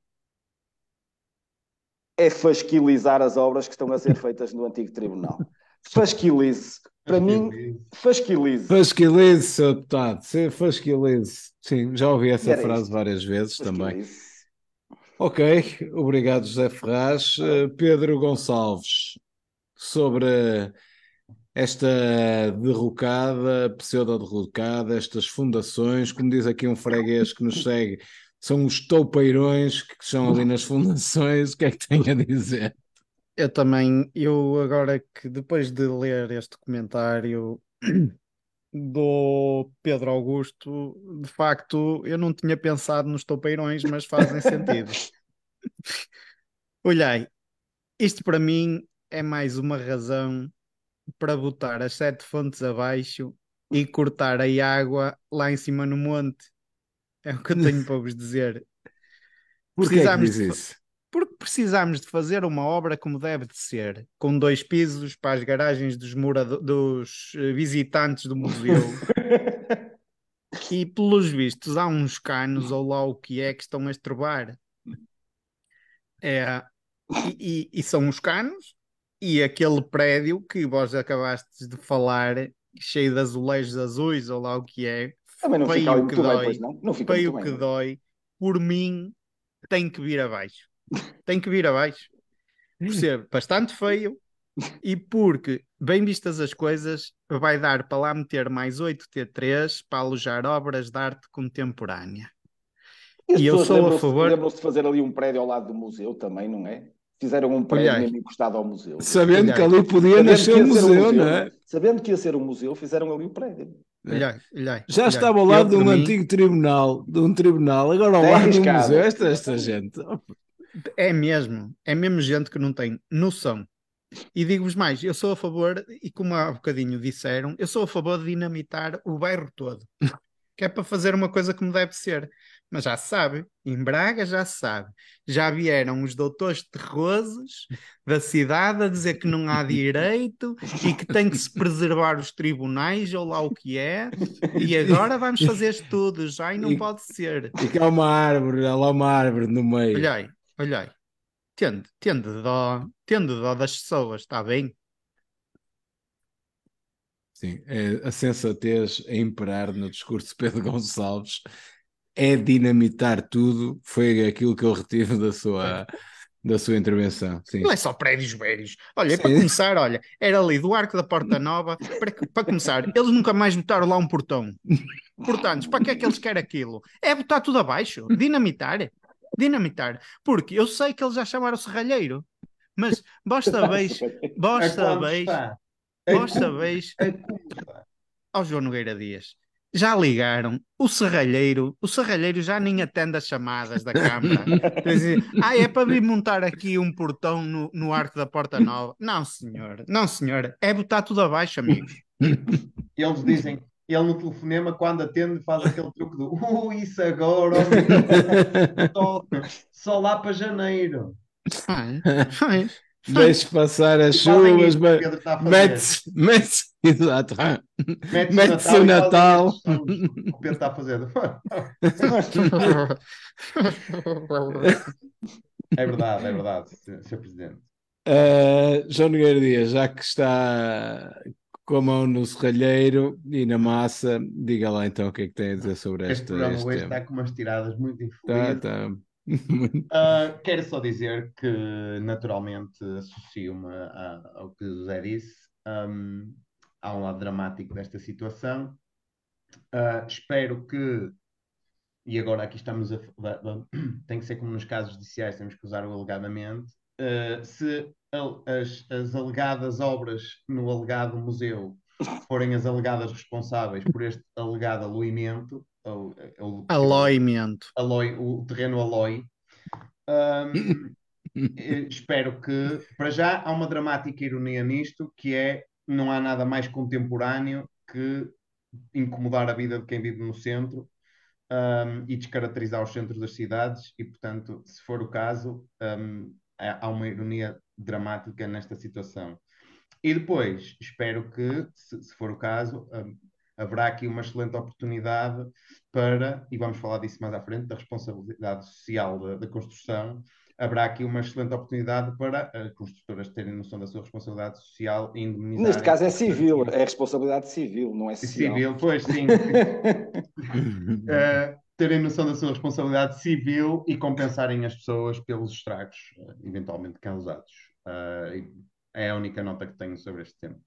é fasquilizar as obras que estão a ser feitas no antigo tribunal. Fasquilize. Para mim, fasquilize. Fasquilize, seu deputado. Fasquilize. Sim, já ouvi essa frase isto. várias vezes Fasquilize. também. Ok, obrigado, José Ferraz. Uh, Pedro Gonçalves, sobre esta derrocada, pseudo-derrocada, estas fundações, como diz aqui um freguês que nos segue, são os toupeirões que estão ali nas fundações. O que é que tem a dizer? Eu também, eu agora que depois de ler este comentário do Pedro Augusto, de facto, eu não tinha pensado nos toupeirões, mas fazem sentido. Olhai, isto para mim é mais uma razão para botar as sete fontes abaixo e cortar a água lá em cima no monte. É o que eu tenho para vos dizer. Porquê é que diz de... isso? Porque precisamos de fazer uma obra como deve de ser, com dois pisos para as garagens dos, morado... dos visitantes do museu. E pelos vistos há uns canos ou lá o que é que estão a estrobar. É, e, e, e são os canos e aquele prédio que vos acabaste de falar, cheio de azulejos azuis ou lá o que é. Também não fica feio muito que bem, dói, pois não? Não fica feio muito que bem. dói, por mim tem que vir abaixo. Tem que vir abaixo. Por ser bastante feio e porque, bem vistas as coisas, vai dar para lá meter mais oito T três para alojar obras de arte contemporânea. E as E eu pessoas sou a lembram-se favor. lembram-se de fazer ali um prédio ao lado do museu também, não é? Fizeram um prédio Olhai. mesmo encostado ao museu. Sabendo Olhai. que ali podia Sabendo nascer que um ia ser um museu, museu, não não é? é? Sabendo que ia ser um museu, fizeram ali o prédio. Olhai, olhai, Já olhai. estava ao lado Eu, de um por mim, antigo tribunal, de um tribunal, agora ao É lado de um arriscado. museu. Esta, esta gente. é mesmo, é mesmo gente que não tem noção. E digo-vos mais, eu sou a favor, e como há bocadinho disseram, eu sou a favor de dinamitar o bairro todo. Que é para fazer uma coisa como deve ser. Mas já se sabe, em Braga já se sabe. Já vieram os doutores terrosos da cidade a dizer que não há direito e que tem que se preservar os tribunais ou lá o que é. E agora vamos fazer estudos, já e não E- pode ser. E que há uma árvore, há lá uma árvore no meio. Olhai, olhai. Tende, tende dó, tende dó das pessoas, está bem? Sim, é a sensatez a imperar no discurso de Pedro Gonçalves é dinamitar tudo, foi aquilo que eu retive da sua, da sua intervenção. Sim. Não é só prédios velhos. Olha, Sim. para começar, olha, era ali do Arco da Porta Nova, para, para começar, eles nunca mais botaram lá um portão. Portanto, para que é que eles querem aquilo? É botar tudo abaixo, dinamitar. Dinamitar. Porque eu sei que eles já chamaram serralheiro, mas basta vez, basta vez, basta vez ao João Nogueira Dias. Já ligaram, o serralheiro, o serralheiro já nem atende as chamadas da Câmara. Dizem, ah, é para vir montar aqui um portão no, no Arco da Porta Nova. Não, senhor, não, senhor, é botar tudo abaixo, amigos. Eles dizem, ele no telefonema, quando atende, faz aquele truque do uh, isso agora, oh, só, só lá para janeiro. Faz, faz. Deixe passar as E fazem chuvas, isso que o Pedro está a fazer. mete-se, mete-se, exato, Mete-se mete-se o o Natal. Natal. E fazem esses sons que o Pedro está a fazer. É verdade, é verdade, senhor Presidente. Uh, João Nogueira Dias, já que está com a mão no serralheiro e na massa. Diga lá então o que é que tem a dizer sobre Este esta, programa este hoje tema. está com umas tiradas muito Tá, infelizes. tá. Uh, quero só dizer que naturalmente associo-me a- ao que o José disse. Um, há um lado dramático desta situação. Uh, espero que, e agora aqui estamos a. Tem que ser como nos casos judiciais, temos que usar o alegadamente. Uh, se al- as, as alegadas obras no alegado museu forem as alegadas responsáveis por este alegado aluimento, ou, ou possivelmente Aloimento. aloi, o terreno aloi. Um, eh, espero que, para já, há uma dramática ironia nisto, que é não há nada mais contemporâneo que incomodar a vida de quem vive no centro, um, e descaracterizar os centros das cidades, e, portanto, se for o caso, um, há há uma ironia dramática nesta situação. E depois, espero que, se, se for o caso, um, haverá aqui uma excelente oportunidade para, e vamos falar disso mais à frente, da responsabilidade social da, da construção. Haverá aqui uma excelente oportunidade para as construtoras terem noção da sua responsabilidade social e Neste indemnizarem caso é os civil, artigos é responsabilidade civil, não é social. civil, pois sim, uh, terem noção da sua responsabilidade civil e compensarem as pessoas pelos estragos uh, eventualmente causados. Uh, é a única nota que tenho sobre este tema.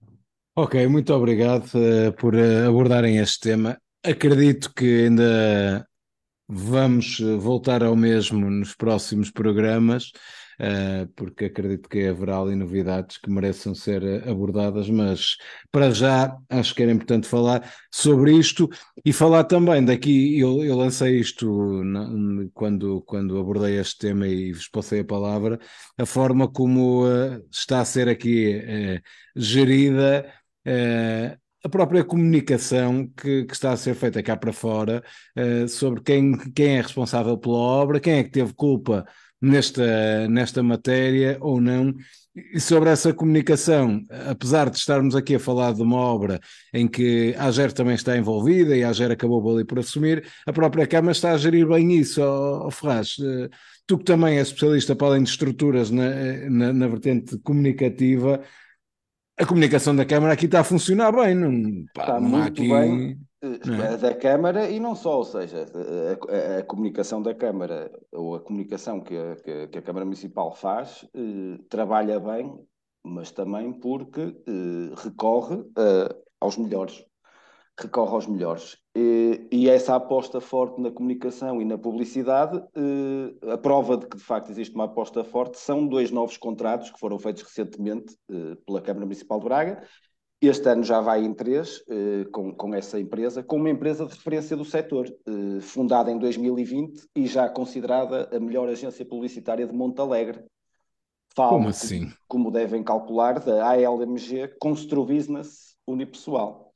Ok, muito obrigado eh, por eh, abordarem este tema. Acredito que ainda vamos eh, voltar ao mesmo nos próximos programas, eh, porque acredito que haverá ali novidades que mereçam ser eh, abordadas, mas para já acho que era importante falar sobre isto e falar também daqui. Eu, eu lancei isto na- quando, quando abordei este tema e vos passei a palavra, a forma como eh, está a ser aqui eh, gerida. eh, A própria comunicação que, que está a ser feita cá para fora, eh, sobre quem, quem é responsável pela obra, quem é que teve culpa nesta, nesta matéria ou não, e sobre essa comunicação, apesar de estarmos aqui a falar de uma obra em que a AGER também está envolvida e a AGER acabou ali por assumir, a própria Câmara está a gerir bem isso, ó, ó Ferraz. Eh, Tu que também és especialista para além de estruturas na, na, na vertente comunicativa, a comunicação da Câmara aqui está a funcionar bem, não, pá, Está não há muito bem, aqui, não eh, é? a da Câmara e não só, ou seja, a, a- a comunicação da Câmara ou a comunicação que a, que, que a Câmara Municipal faz, eh, trabalha bem, mas também porque eh, recorre eh, aos melhores. Recorre aos melhores. E, e essa aposta forte na comunicação e na publicidade, eh, a prova de que de facto existe uma aposta forte são dois novos contratos que foram feitos recentemente eh, pela Câmara Municipal de Braga. Este ano já vai em três, eh, com, com essa empresa, com uma empresa de referência do setor, eh, fundada em dois mil e vinte e já considerada a melhor agência publicitária de Montalegre. Como Falo, como, assim? como devem calcular, da A L M G Constru Business Unipessoal.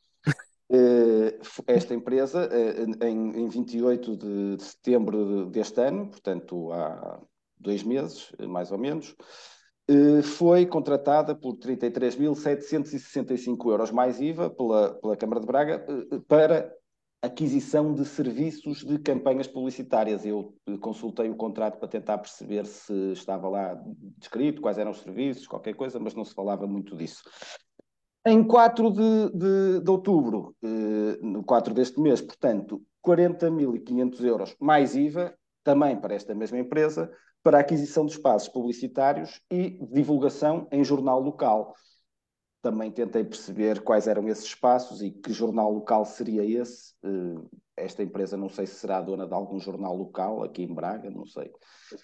Eh, Esta empresa, eh, em, em vinte e oito de, de setembro deste ano, portanto há dois meses, eh, mais ou menos, eh, foi contratada por trinta e três mil setecentos e sessenta e cinco euros mais I V A pela, pela Câmara de Braga eh, para aquisição de serviços de campanhas publicitárias. Eu eh, consultei o contrato para tentar perceber se estava lá descrito, quais eram os serviços, qualquer coisa, mas não se falava muito disso. Em quatro de, de, de outubro, eh, no quatro deste mês, portanto, quarenta mil e quinhentos euros mais I V A, também para esta mesma empresa, para a aquisição de espaços publicitários e divulgação em jornal local. Também tentei perceber quais eram esses espaços e que jornal local seria esse. Eh, esta empresa não sei se será dona de algum jornal local aqui em Braga, não sei.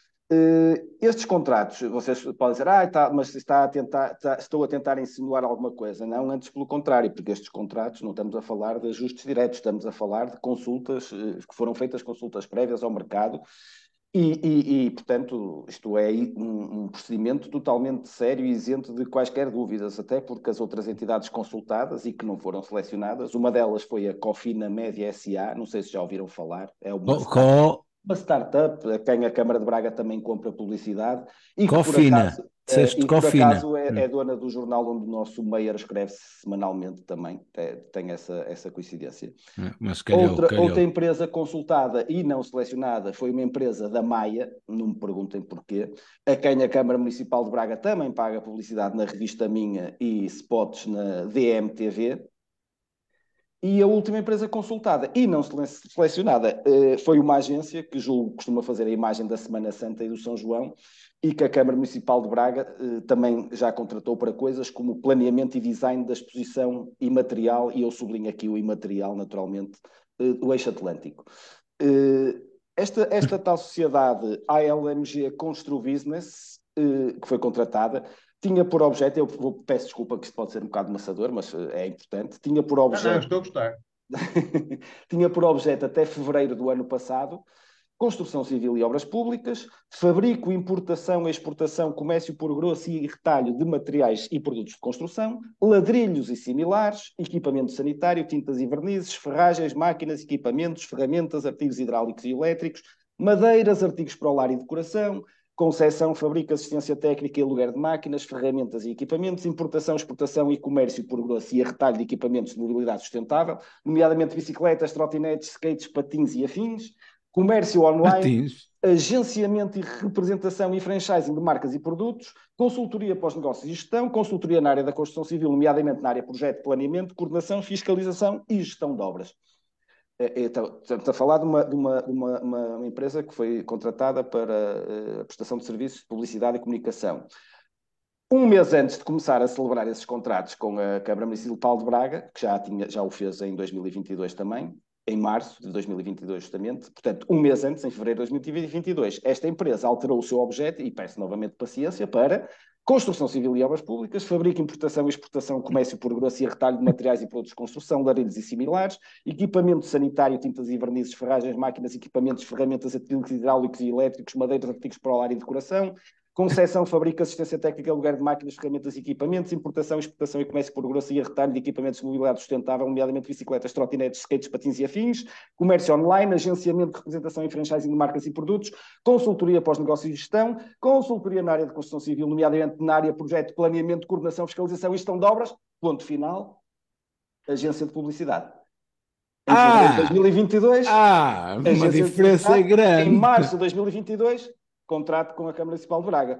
Uh, estes contratos, vocês podem dizer, ah, tá, mas está a tentar, tá, estou a tentar insinuar alguma coisa. Não, antes pelo contrário, porque estes contratos não estamos a falar de ajustes diretos, estamos a falar de consultas, uh, que foram feitas consultas prévias ao mercado e, e, e portanto, isto é um, um procedimento totalmente sério e isento de quaisquer dúvidas, até porque as outras entidades consultadas e que não foram selecionadas, uma delas foi a Cofina Média S A, não sei se já ouviram falar, é uma Co, co, uma startup, a quem a Câmara de Braga também compra publicidade, e que por Cofina, acaso, eh, disseste e que por Cofina. acaso é, Hum. é dona do jornal onde o nosso Meyer escreve semanalmente também, tem, tem essa, essa coincidência. É, Mas calhou, Outra, calhou. outra empresa consultada e não selecionada foi uma empresa da Maia, não me perguntem porquê, a quem a Câmara Municipal de Braga também paga publicidade na revista Minha e spots na D M T V. E a última empresa consultada e não sele- selecionada eh, foi uma agência que julgo que costuma fazer a imagem da Semana Santa e do São João e que a Câmara Municipal de Braga eh, também já contratou para coisas como planeamento e design da exposição imaterial, e eu sublinho aqui o imaterial, naturalmente, eh, do Eixo Atlântico. Eh, esta, esta tal sociedade A L M G Constru Business, eh, que foi contratada, tinha por objeto, eu vou, peço desculpa que isto pode ser um bocado maçador, mas eh, é importante, tinha por Não, não, eu objeto, estou a gostar. tinha por objeto até fevereiro do ano passado, construção civil e obras públicas, fabrico, importação, exportação, comércio por grosso e retalho de materiais e produtos de construção, ladrilhos e similares, equipamento sanitário, tintas e vernizes, ferragens, máquinas, equipamentos, ferramentas, artigos hidráulicos e elétricos, madeiras, artigos para o lar e decoração, concessão, fabrico, assistência técnica e aluguer de máquinas, ferramentas e equipamentos, importação, exportação e comércio por grosso e retalho de equipamentos de mobilidade sustentável, nomeadamente bicicletas, trotinetes, skates, patins e afins, comércio online, Patins. agenciamento e representação e franchising de marcas e produtos, consultoria para os negócios e gestão, consultoria na área da construção civil, nomeadamente na área de projeto, planeamento, coordenação, fiscalização e gestão de obras. Então, estamos a falar de, uma, de, uma, de uma, uma empresa que foi contratada para a prestação de serviços de publicidade e comunicação. Um mês antes de começar a celebrar esses contratos com a Câmara Municipal de Braga, que já, tinha, já o fez em dois mil e vinte e dois também, em março de dois mil e vinte e dois justamente, portanto, um mês antes, em fevereiro de dois mil e vinte e dois, esta empresa alterou o seu objeto, e peço novamente paciência, para construção civil e obras públicas, fabrico, importação, exportação, comércio por grosso e retalho de materiais e produtos de construção, ladrilhos e similares, equipamento sanitário, tintas e vernizes, ferragens, máquinas, equipamentos, ferramentas, artigos hidráulicos e elétricos, madeiras, artigos para o lar e decoração, concessão, fabrico, assistência técnica, aluguer de máquinas, ferramentas e equipamentos, importação, exportação e comércio por grosso e retalho de equipamentos de mobilidade sustentável, nomeadamente bicicletas, trotinetes, skates, patins e afins, comércio online, agenciamento, representação e franchising de marcas e produtos, consultoria para os negócios e gestão, consultoria na área de construção civil, nomeadamente na área de projeto, planeamento, coordenação, fiscalização e gestão de obras, ponto final, agência de publicidade. Em fevereiro de dois mil e vinte e dois, Ah, uma agência de diferença publicidade. grande. Em março de dois mil e vinte e dois, contrato com a Câmara Municipal de Braga.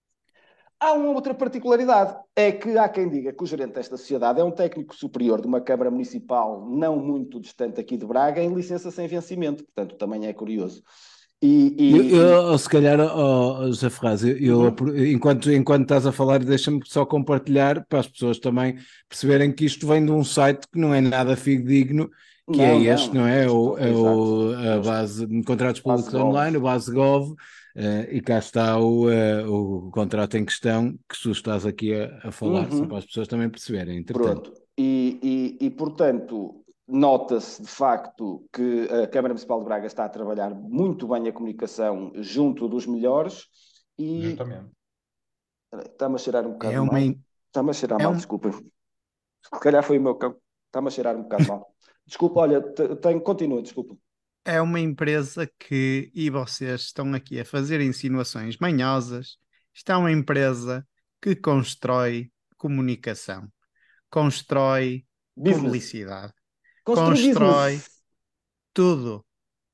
Há uma outra particularidade, é que há quem diga que o gerente desta sociedade é um técnico superior de uma Câmara Municipal não muito distante aqui de Braga, em licença sem vencimento, portanto também é curioso. E, e, Eu, eu, ou se calhar, oh, José Ferraz, eu, eu, Uhum. enquanto, enquanto estás a falar, deixa-me só compartilhar para as pessoas também perceberem que isto vem de um site que não é nada fidedigno, que é Não, este, não, não é? O, estou, é exato. o, a Este base de contratos base públicos Gov. online, o base Gov, eh, e cá está o, eh, o contrato em questão que tu estás aqui a, a falar, só para Uhum. as pessoas também perceberem, entretanto. Pronto. E, e, e, portanto, nota-se de facto que a Câmara Municipal de Braga está a trabalhar muito bem a comunicação junto dos melhores e Justamente. está-me a cheirar um bocado É uma, mal. em- Está-me a cheirar é mal, um, desculpa. Se calhar foi o meu cão. Está-me a cheirar um bocado mal. Desculpa, olha, te- tenho, continua, desculpa. É uma empresa que, e vocês estão aqui a fazer insinuações manhosas, isto é uma empresa que constrói comunicação, constrói Business. publicidade, Construir constrói business. tudo.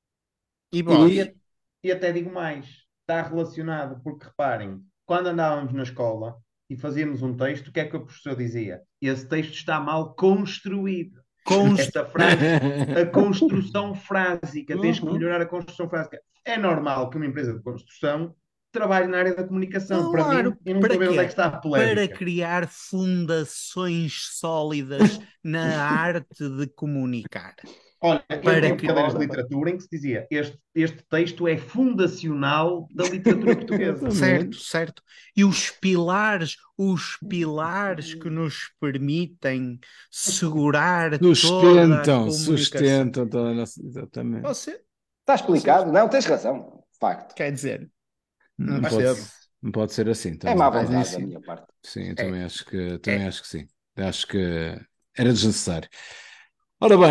E E, vós? e, e até digo mais, está relacionado, porque reparem, quando andávamos na escola e fazíamos um texto, o que é que o professor dizia? Esse texto está mal construído. Cons- Esta frase, a construção frásica, tens que Uhum. melhorar a construção frásica. É normal que uma empresa de construção trabalhe na área da comunicação. Para Claro, mim, eu não estou para a ver onde é que quê? está a Para polémica. criar fundações sólidas na arte de comunicar. Olha, eu Para tive que... cadeiras de literatura em que se dizia este, este texto é fundacional da literatura portuguesa. Certo, Exatamente. certo. E os pilares, os pilares que nos permitem segurar toda a Sustentam, comunicação. sustentam toda a nossa. Exatamente. Você, Está vocês, explicado? Não, tens razão. Facto. quer dizer, não Não pode, percebo. não pode ser assim, É estamos a má ver. Mas vontade da enfim, minha parte. Sim, eu é, também acho que, também é. acho que sim. Acho que era desnecessário. Ora bem,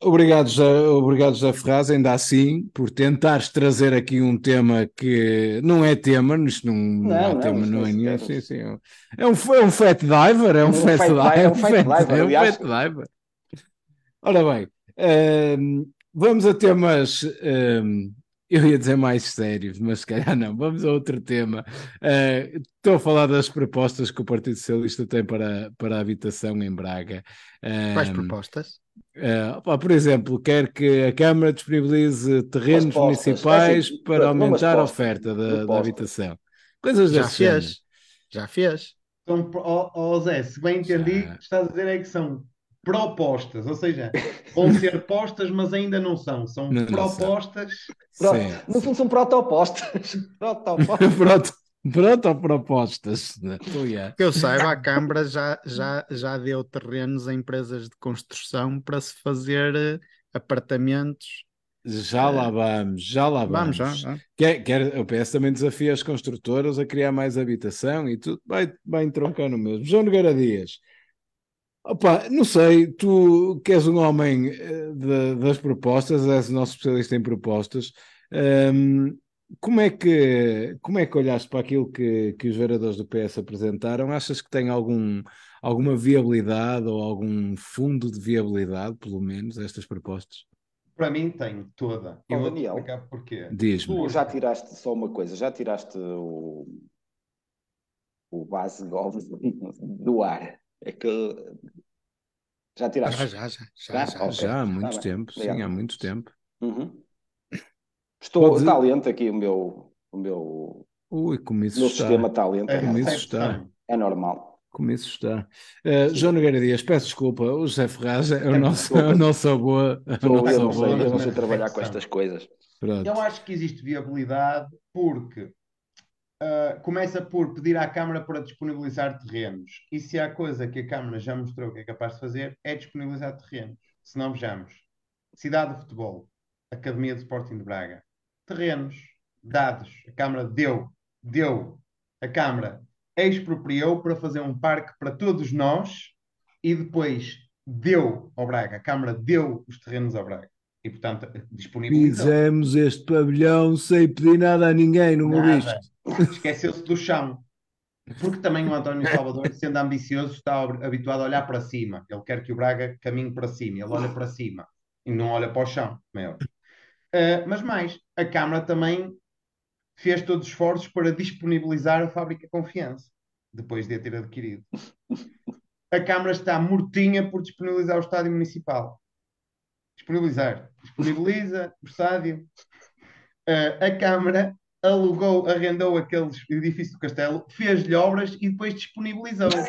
Obrigado, José, obrigado, José Ferraz, ainda assim, por tentares trazer aqui um tema que não é tema, isto não, não há Não, não, tema, isto não nem é nenhum, sequer. sim, sim. É um, é um fat diver, é um Um fat fat diver, diver, é é um um fat fat, diver, é um aliás. fat diver. Ora bem, ehm, vamos a temas, ehm, eu ia dizer mais sérios, mas se calhar não, vamos a outro tema. Eh, estou a falar das propostas que o Partido Socialista tem para, para a habitação em Braga. Quais Ehm, propostas? Uh, pá, por exemplo, quer que a Câmara disponibilize Umas terrenos postas, é municipais assim, para não umas aumentar a postas, oferta da, da propostas. habitação. Coisas Já desse género. fez. Já fez. Então, ó, ó, Zé, se bem entendi, Já. estás a dizer é que são propostas, ou seja, vão ser postas, mas ainda não são. São Não, não são. propostas. Pro- Sim, No sim. fundo são protopostas. Protopostas. Pronto, pronto, propostas. Estou já. Que eu saiba, a Câmara já, já, já deu terrenos a empresas de construção para se fazer eh, apartamentos. Já lá Eh, vamos, já lá vamos, já, vamos. já. Quer, quer, o P S também desafia as construtoras a criar mais habitação e tudo vai, vai entroncar no mesmo. João Nogueira Dias. Opa, não sei, tu que és um homem eh, de- das propostas, és o nosso especialista em propostas, ehm, como é que, como é que olhaste para aquilo que, que os vereadores do P S apresentaram? Achas que tem algum, alguma viabilidade ou algum fundo de viabilidade, pelo menos, estas propostas? Para mim tem toda. E Ó vou-te Daniel, explicar porquê. Diz-me. tu já Porque, tiraste só uma coisa, já tiraste o, o base Gov do ar. É que já Já, tiraste. já, já, já, Já? já, Ok, já. Já há está muito bem. tempo, sim, há Obrigado. muito tempo. Uhum. Estou, está Pode. lento aqui o meu, o meu, o Ui, como isso meu sistema está, está lento, a é como isso normal. está. recepção É normal. Como isso está. Uh, João Sim. Nogueira Dias, peço desculpa, o José Ferraz é o é nosso, é o Desculpa, nosso avô, é o sou, nosso eu está não com avô. sei, eu problemas não na sei trabalhar com estas recepção. coisas. Eu Pronto. acho que existe viabilidade porque Uh, começa por pedir à Câmara para disponibilizar terrenos. E se há coisa que a Câmara já mostrou que é capaz de fazer, é disponibilizar terrenos. Se não, vejamos. Cidade de Futebol, Academia de Sporting de Braga. Terrenos, dados. A Câmara deu, deu. A Câmara expropriou para fazer um parque para todos nós e depois deu ao Braga. A Câmara deu os terrenos ao Braga. E, portanto, disponibilizou. Fizemos este pavilhão sem pedir nada a ninguém, não Nada. ouviste? Esqueceu-se do chão. Porque também o António Salvador, sendo ambicioso, está habituado a olhar para cima. Ele quer que o Braga caminhe para cima. Ele olha para cima e não olha para o chão, meu. Uh, mas mais, a Câmara também fez todos os esforços para disponibilizar a Fábrica Confiança, depois de a ter adquirido. A Câmara está mortinha por disponibilizar o estádio municipal. Disponibilizar. Disponibiliza o estádio. Uh, a Câmara alugou, arrendou aqueles edifícios do Castelo, fez-lhe obras e depois disponibilizou.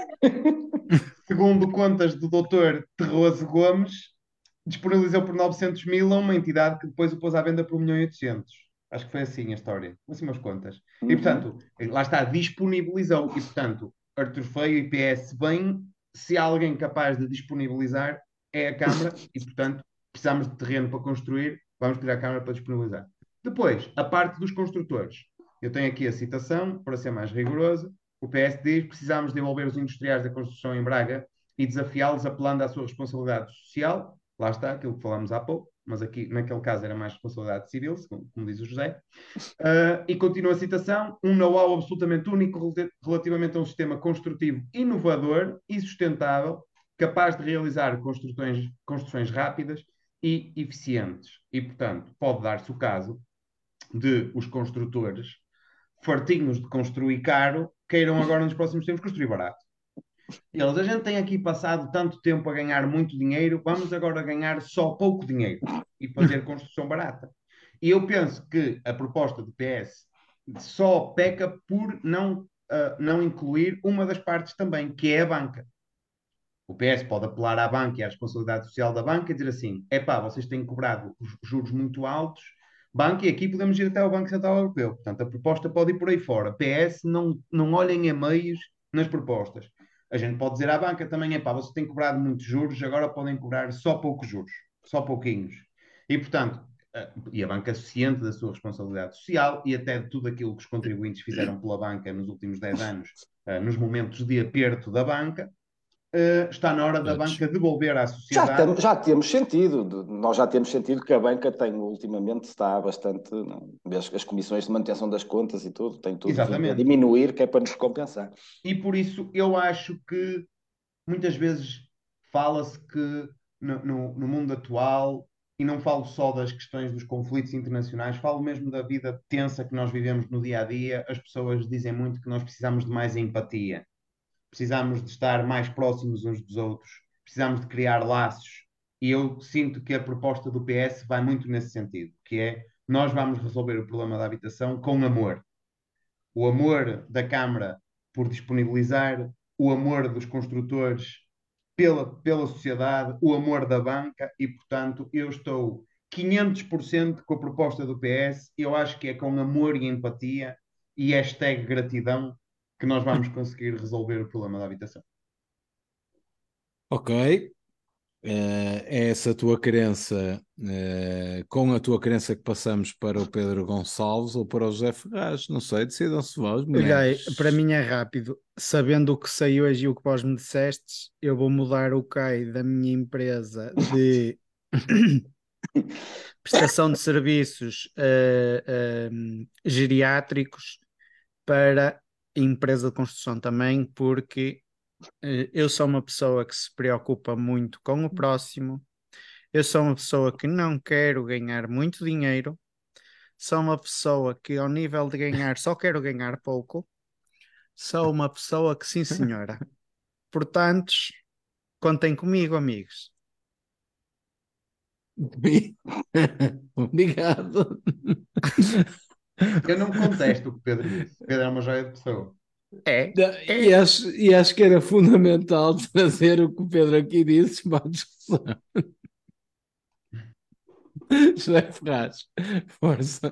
Segundo contas do doutor Terroso Gomes, disponibilizou por novecentos mil a uma entidade que depois o pôs à venda por um milhão e oitocentos. Acho que foi assim a história. Assim umas contas. E, Uhum. portanto, lá está, disponibilizou. E, portanto, Arthur Feio e P S bem, se há alguém capaz de disponibilizar, é a Câmara. E, portanto, precisamos de terreno para construir, vamos pedir à Câmara para disponibilizar. Depois, a parte dos construtores. Eu tenho aqui a citação, para ser mais rigoroso. O P S diz: precisamos devolver os industriais da construção em Braga e desafiá-los apelando à sua responsabilidade social. Lá está, aquilo que falámos há pouco, mas aqui, naquele caso, era mais responsabilidade civil, segundo, como diz o José. Uh, e continua a citação: um know-how absolutamente único relativamente a um sistema construtivo inovador e sustentável, capaz de realizar construções, construções rápidas e eficientes. E, portanto, pode dar-se o caso de os construtores, fartinhos de construir caro, queiram agora nos próximos tempos construir barato. E eles, a gente tem aqui passado tanto tempo a ganhar muito dinheiro, vamos agora ganhar só pouco dinheiro e fazer construção barata. E eu penso que a proposta do P S só peca por não, uh, não incluir uma das partes também, que é a banca. O P S pode apelar à banca e à responsabilidade social da banca e dizer assim: é pá, vocês têm cobrado os juros muito altos, banco, e aqui podemos ir até ao Banco Central Europeu. Portanto, a proposta pode ir por aí fora. P S, não, não olhem a meios nas propostas. A gente pode dizer à banca também: é pá, vocês têm cobrado muitos juros, agora podem cobrar só poucos juros, só pouquinhos. E, portanto, e a banca ciente da sua responsabilidade social e até de tudo aquilo que os contribuintes fizeram pela banca nos últimos dez anos, nos momentos de aperto da banca, uh, está na hora da Todos. banca devolver à Já, sociedade. tam- já temos sentido, de- nós já temos sentido que a banca tem ultimamente está bastante, não, as, as comissões de manutenção das contas e tudo, tem tudo vindo a Exatamente. diminuir, que é para nos compensar. E por isso eu acho que muitas vezes fala-se que no, no- no mundo atual, e não falo só das questões dos conflitos internacionais, falo mesmo da vida tensa que nós vivemos no dia a dia. As pessoas dizem muito que nós precisamos de mais empatia, precisamos de estar mais próximos uns dos outros, precisamos de criar laços. E eu sinto que a proposta do P S vai muito nesse sentido, que é nós vamos resolver o problema da habitação com amor. O amor da Câmara por disponibilizar, o amor dos construtores pela, pela sociedade, o amor da banca e, portanto, eu estou quinhentos por cento com a proposta do P S. Eu acho que é com amor e empatia e hashtag gratidão que nós vamos conseguir resolver o problema da habitação. Ok. Eh, é essa a tua crença, eh, com a tua crença que passamos para o Pedro Gonçalves ou para o José Ferraz? Não sei, decidam-se vós, Olha aí, mulheres. para mim é rápido. Sabendo o que saiu hoje e o que vós me dissestes, eu vou mudar o C A I da minha empresa de prestação de serviços eh, eh, geriátricos para empresa de construção também, porque eh, eu sou uma pessoa que se preocupa muito com o próximo, eu sou uma pessoa que não quero ganhar muito dinheiro, sou uma pessoa que, ao nível de ganhar, só quero ganhar pouco, sou uma pessoa que, sim, senhora. Portanto, contem comigo, amigos. Obrigado. Eu não contesto o que o Pedro disse. Pedro é uma joia de pessoa. É, E é. acho, e acho que era fundamental trazer o que o Pedro aqui disse para a discussão. José Ferraz, força.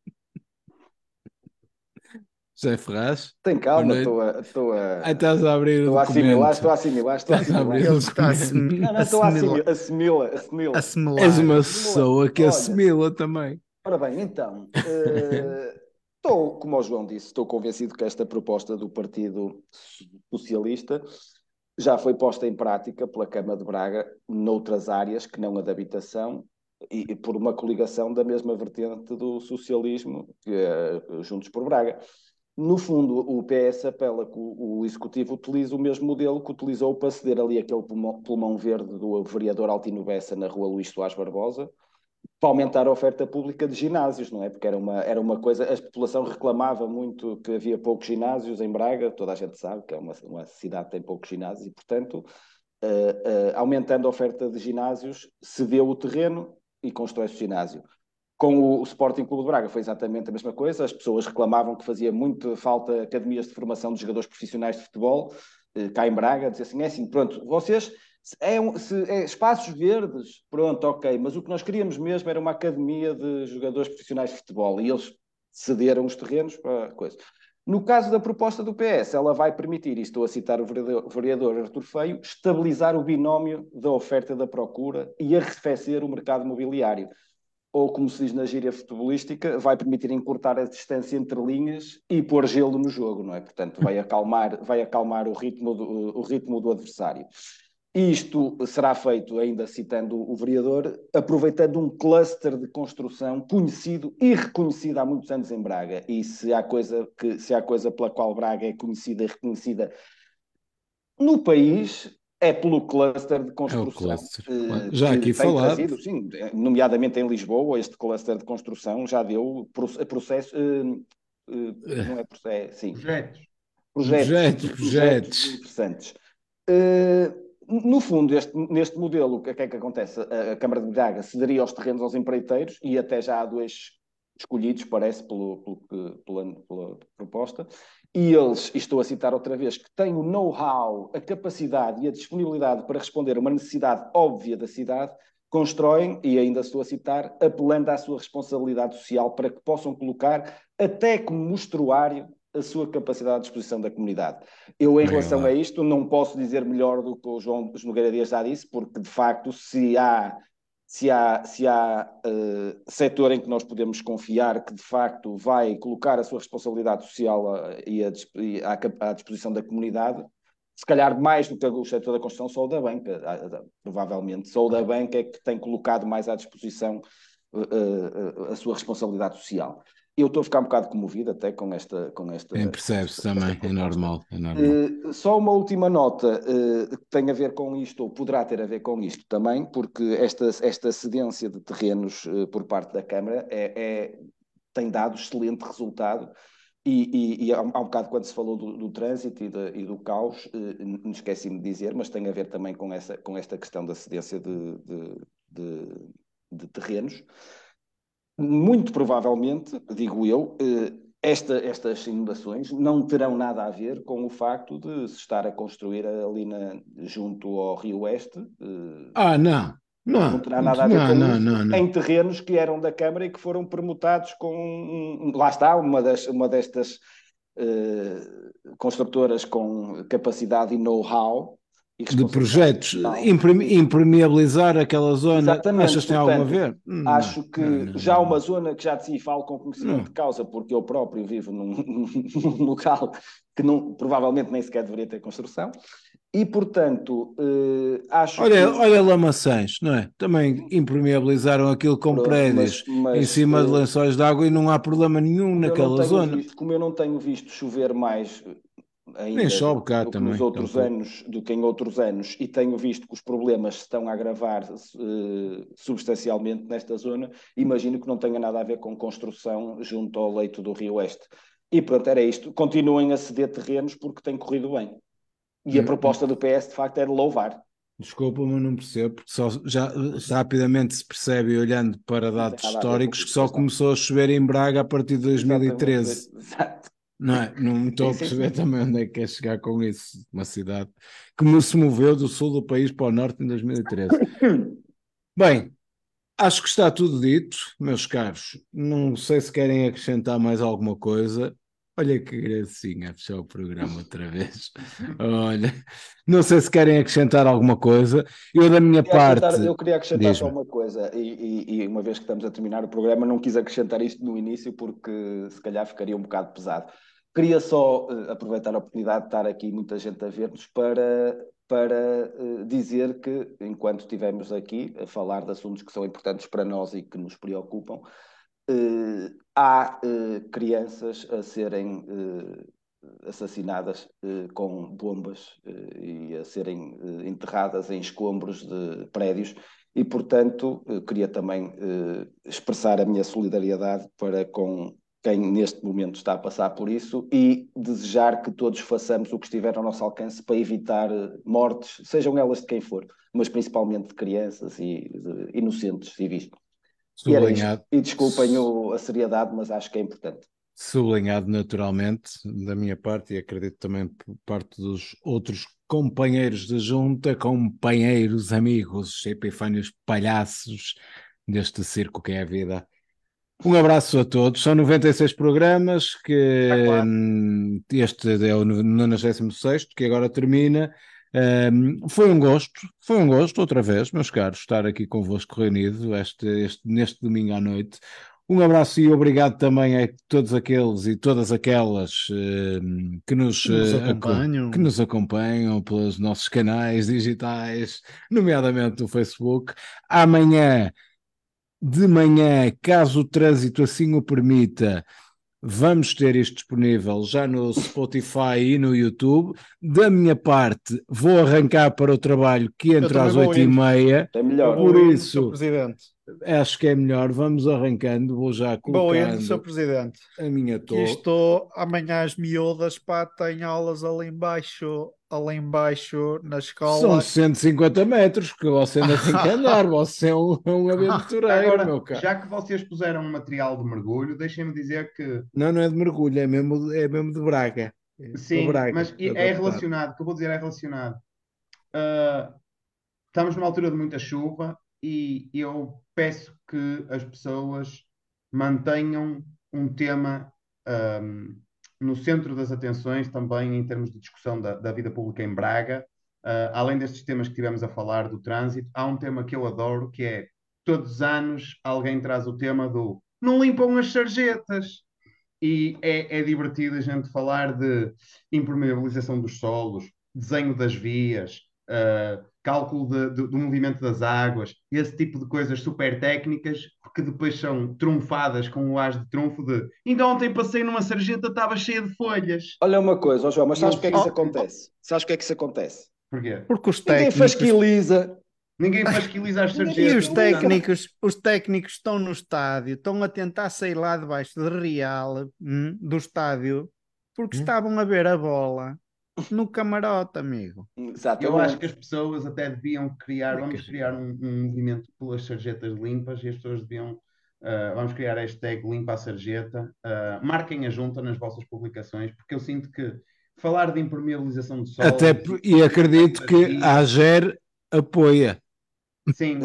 José Ferraz, Tem boa calma, noite. estou a, estou Aí a, estás a abrir o estou a assimilar, documento. estou a assimilar, estou a Estás a abrir assimilar. o Ele está a documento. Não, não, estou a assimilar, assimila, assimila. És assimilar. uma Assimila. pessoa que Olha, assimila também. ora bem, então, eh, estou, como o João disse, estou convencido que esta proposta do Partido Socialista já foi posta em prática pela Câmara de Braga noutras áreas que não a da habitação e, e por uma coligação da mesma vertente do socialismo, que é Juntos por Braga. No fundo, o P S apela que o, o Executivo utilize o mesmo modelo que utilizou para ceder ali aquele pulmão, pulmão verde do vereador Altino Bessa na rua Luís Soares Barbosa, para aumentar a oferta pública de ginásios, não é? Porque era uma, era uma coisa, a população reclamava muito que havia poucos ginásios em Braga, toda a gente sabe que é uma, uma cidade que tem poucos ginásios e, portanto, uh, uh, aumentando a oferta de ginásios, cedeu o terreno e constrói-se o ginásio. Com o, o Sporting Clube de Braga foi exatamente a mesma coisa, as pessoas reclamavam que fazia muito falta academias de formação de jogadores profissionais de futebol, uh, cá em Braga, dizia assim, é assim, pronto, vocês... É, um, se, é espaços verdes, pronto, ok, mas o que nós queríamos mesmo era uma academia de jogadores profissionais de futebol e eles cederam os terrenos para coisa. No caso da proposta do P S, ela vai permitir, e estou a citar o vereador, o vereador Artur Feio, estabilizar o binómio da oferta e da procura e arrefecer o mercado imobiliário. Ou, como se diz na gíria futebolística, vai permitir encurtar a distância entre linhas e pôr gelo no jogo, não é? Portanto, vai acalmar, vai acalmar o ritmo do, o ritmo do adversário. Isto será feito, ainda citando o vereador, aproveitando um cluster de construção conhecido e reconhecido há muitos anos em Braga. E se há coisa, que, se há coisa pela qual Braga é conhecida e reconhecida no país, é pelo cluster de É o construção cluster. eh, Já que aqui tem falado. trazido, sim, nomeadamente em Lisboa, este cluster de construção já deu processo, eh, eh, não é processo, sim, Projetos. projetos, Projetos, projetos projetos. interessantes. Uh, no fundo, este, neste modelo, o que é que acontece? A, a Câmara de Braga cederia os terrenos aos empreiteiros e até já há dois escolhidos, parece, pelo, pelo, pela, pela proposta, e eles, e estou a citar outra vez, que têm o know-how, a capacidade e a disponibilidade para responder a uma necessidade óbvia da cidade, constroem, e ainda estou a citar, apelando à sua responsabilidade social para que possam colocar, até como mostruário, a sua capacidade à disposição da comunidade. Eu, em Bem relação lá. a isto, não posso dizer melhor do que o João Nogueira Dias já disse, porque, de facto, se há, se há, se há uh, setor em que nós podemos confiar que, de facto, vai colocar a sua responsabilidade social uh, e, a, e à, à disposição da comunidade, se calhar mais do que o setor da construção, só o da banca, provavelmente. Só o da banca é que tem colocado mais à disposição uh, uh, a sua responsabilidade social. Eu estou a ficar um bocado comovido até com esta, com esta, Bem, com percebe-se esta, esta também, é proposta. normal, é normal. Uh, só uma última nota uh, que tem a ver com isto, ou poderá ter a ver com isto também, porque esta, esta cedência de terrenos uh, por parte da Câmara é, é, tem dado excelente resultado. E, e, e há, um, há um bocado, quando se falou do, do trânsito e, de, e do caos, uh, não esqueci-me de dizer, mas tem a ver também com, essa, com esta questão da cedência de, de, de, de terrenos. Muito provavelmente, digo eu, uh, Esta, estas inundações não terão nada a ver com o facto de se estar a construir ali na, junto ao Rio Oeste. eh, Ah, não, Não não, terá nada a ver não, com não, isso, não, não. em terrenos que eram da Câmara e que foram permutados com. um- um- Lá está, uma, das, uma destas eh, construtoras com capacidade e know-how e De responsabilidade projetos, social. imperme- impermeabilizar aquela zona, Exatamente, achas que tem alguma a portanto, ver? Não, acho não, que não, já não, uma não. zona que já de si falo com conhecimento de Não. causa, porque eu próprio vivo num, num local que não, provavelmente nem sequer deveria ter construção, e portanto, eh, acho Olha, que. olha Lamaçães, não é? Também impermeabilizaram aquilo com Pronto, mas, prédios em mas cima de eh, lençóis de água e não há problema nenhum como eu não naquela tenho zona. visto, como eu não tenho visto chover mais eh, Nem ainda chove do, cá do que nos também, outros tampouco. anos, do que em outros anos, e tenho visto que os problemas se estão a agravar eh, substancialmente nesta zona, imagino que não tenha nada a ver com construção junto ao leito do Rio Oeste. E pronto, era isto. Continuem a ceder terrenos porque tem corrido bem. E a Hum, hum. proposta do P S, de facto, é de louvar. Desculpa, mas não percebo, porque só já rapidamente se percebe, olhando para Não tem dados nada a ver com históricos, que isso, só pois não. começou a chover em Braga a partir de Exatamente. dois mil e treze. Exato. Não é? Não estou Sim, a sim, perceber sim. também onde é que quer chegar com isso. Uma cidade que se moveu do sul do país para o norte em dois mil e treze. Bem, acho que está tudo dito, meus caros. Não sei se querem acrescentar mais alguma coisa. Olha que gracinha, fechar o programa outra vez. Olha, não sei se querem acrescentar alguma coisa. Eu, da minha Queria acrescentar- parte, Eu queria acrescentar só diz-me. uma coisa, e, e- e uma vez que estamos a terminar o programa, não quis acrescentar isto no início porque se calhar ficaria um bocado pesado. Queria só eh, aproveitar a oportunidade de estar aqui muita gente a ver-nos para, para eh, dizer que, enquanto estivemos aqui a falar de assuntos que são importantes para nós e que nos preocupam, eh, há eh, crianças a serem eh, assassinadas eh, com bombas eh, e a serem eh, enterradas em escombros de prédios e, portanto, eh, queria também eh, expressar a minha solidariedade para com quem neste momento está a passar por isso e desejar que todos façamos o que estiver ao nosso alcance para evitar eh, mortes, sejam elas de quem for, mas principalmente de crianças e de inocentes civis. E era isto. Sublinhado, E desculpem o- a seriedade, mas acho que é importante. sublinhado naturalmente, da minha parte, e acredito também por parte dos outros companheiros da junta, companheiros, amigos, epifânios palhaços deste circo que é a vida. Um abraço a todos. São noventa e seis programas, que hum, este é o nonagésimo sexto, que agora termina. Hum, foi um gosto, foi um gosto, outra vez, meus caros, estar aqui convosco reunido este, este- neste domingo à noite. Um abraço e obrigado também a todos aqueles e todas aquelas hum, que nos, Que nos eh, aco- que acompanham. nos acompanham pelos nossos canais digitais, nomeadamente o Facebook. Amanhã de manhã, caso o trânsito assim o permita, vamos ter isto disponível já no Spotify e no YouTube. Da minha parte, vou arrancar para o trabalho que Eu entra também às vou oito e indo. meia. É Eu melhor. Por vou indo, senhor isso, Presidente. acho que é melhor. Vamos arrancando. Vou já Vou indo, senhor colocando Presidente. a minha Que torre. isto amanhã as miúdas, pá, têm aulas ali embaixo, ali embaixo na São escola. cento e cinquenta metros que você ainda tem que andar. Você é um, é um aventureiro, Agora, meu caro. já que vocês puseram um material de mergulho, deixem-me dizer que Não, não é de mergulho, é mesmo, é mesmo de Braga. É para sim, Braga, mas é adaptado. relacionado, o que eu vou dizer é relacionado. Ah, estamos numa altura de muita chuva e eu peço que as pessoas mantenham um tema, ahm, no centro das atenções também em termos de discussão da, da vida pública em Braga. Ah, além destes temas que tivemos a falar do trânsito, há um tema que eu adoro, que é todos os anos alguém traz o tema do não limpam as sarjetas. E é, é divertido a gente falar de impermeabilização dos solos, desenho das vias, uh, cálculo de- de- do movimento das águas, esse tipo de coisas super técnicas, que depois são trunfadas com o as de trunfo de ainda ontem passei numa sarjeta, estava cheia de folhas. Olha uma coisa, ó João, mas E sabes eu o que é que isso sinto- acontece? Sabes o que é que isso acontece? Porquê? Porque os Ninguém técnicos... fasquiliza. Ninguém fasquiliza as Ninguém E sarjetas. os técnicos, os técnicos estão no estádio, estão a tentar sair lá debaixo de real, hum, do estádio, porque Hum. estavam a ver a bola no camarote, amigo. Exatamente. Eu acho que as pessoas até deviam criar, Como é que vamos é? criar um, um movimento pelas sarjetas limpas e as pessoas deviam, ah, vamos criar a hashtag limpa a sarjeta, ah, marquem a junta nas vossas publicações, porque eu sinto que falar de impermeabilização de solo Até, p- e acredito que a AGER apoia. sim,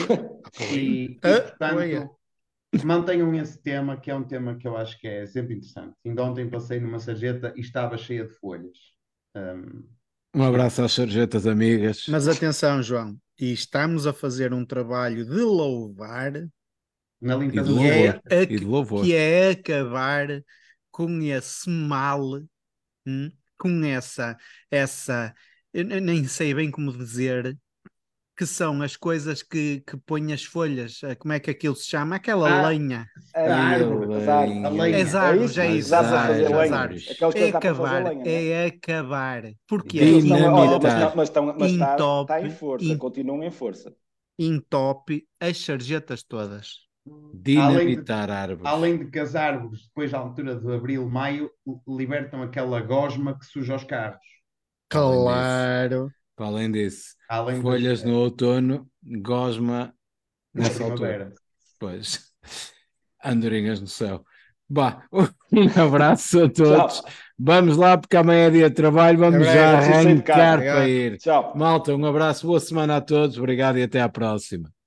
e, e, Apoia. portanto mantenham esse tema, que é um tema que eu acho que é sempre interessante. Ainda ontem passei numa sarjeta e estava cheia de folhas. Um, Um abraço às sarjetas amigas. Mas atenção, João, e estamos a fazer um trabalho de louvar, na E de limpeza que das é, louvor. a- E de louvor. que é acabar com esse mal, hum, com essa, essa, eu ne- nem sei bem como dizer, que são as coisas que, que põem as folhas, eh, como é que aquilo se chama? Aquela Ah, lenha. É, a árvore, as árvores. a lenha. As árvores, isso? é As isso, árvores as a fazer árvores, as lenha. árvores. Aquelas que É dá para fazer acabar, lenha, não é? é acabar. Porque Eles estão, oh, mas, Dinamitar. estão- mas, estão, mas está, entope, está em força, en- continuam em força. entope as sarjetas todas. Dinamitar árvores. Além de que as árvores, depois à altura de abril, maio, libertam aquela gosma que suja os carros. Além disso. Claro. Para além disso, Além das- folhas no outono, gosma na nessa altura. primavera. Pois, andorinhas no céu. Bah, um abraço a todos. Tchau. Vamos lá, porque amanhã é dia de trabalho. Vamos É já preciso sair de casa. arrancar Obrigado. para ir. Tchau. Malta, um abraço, boa semana a todos. Obrigado e até à próxima.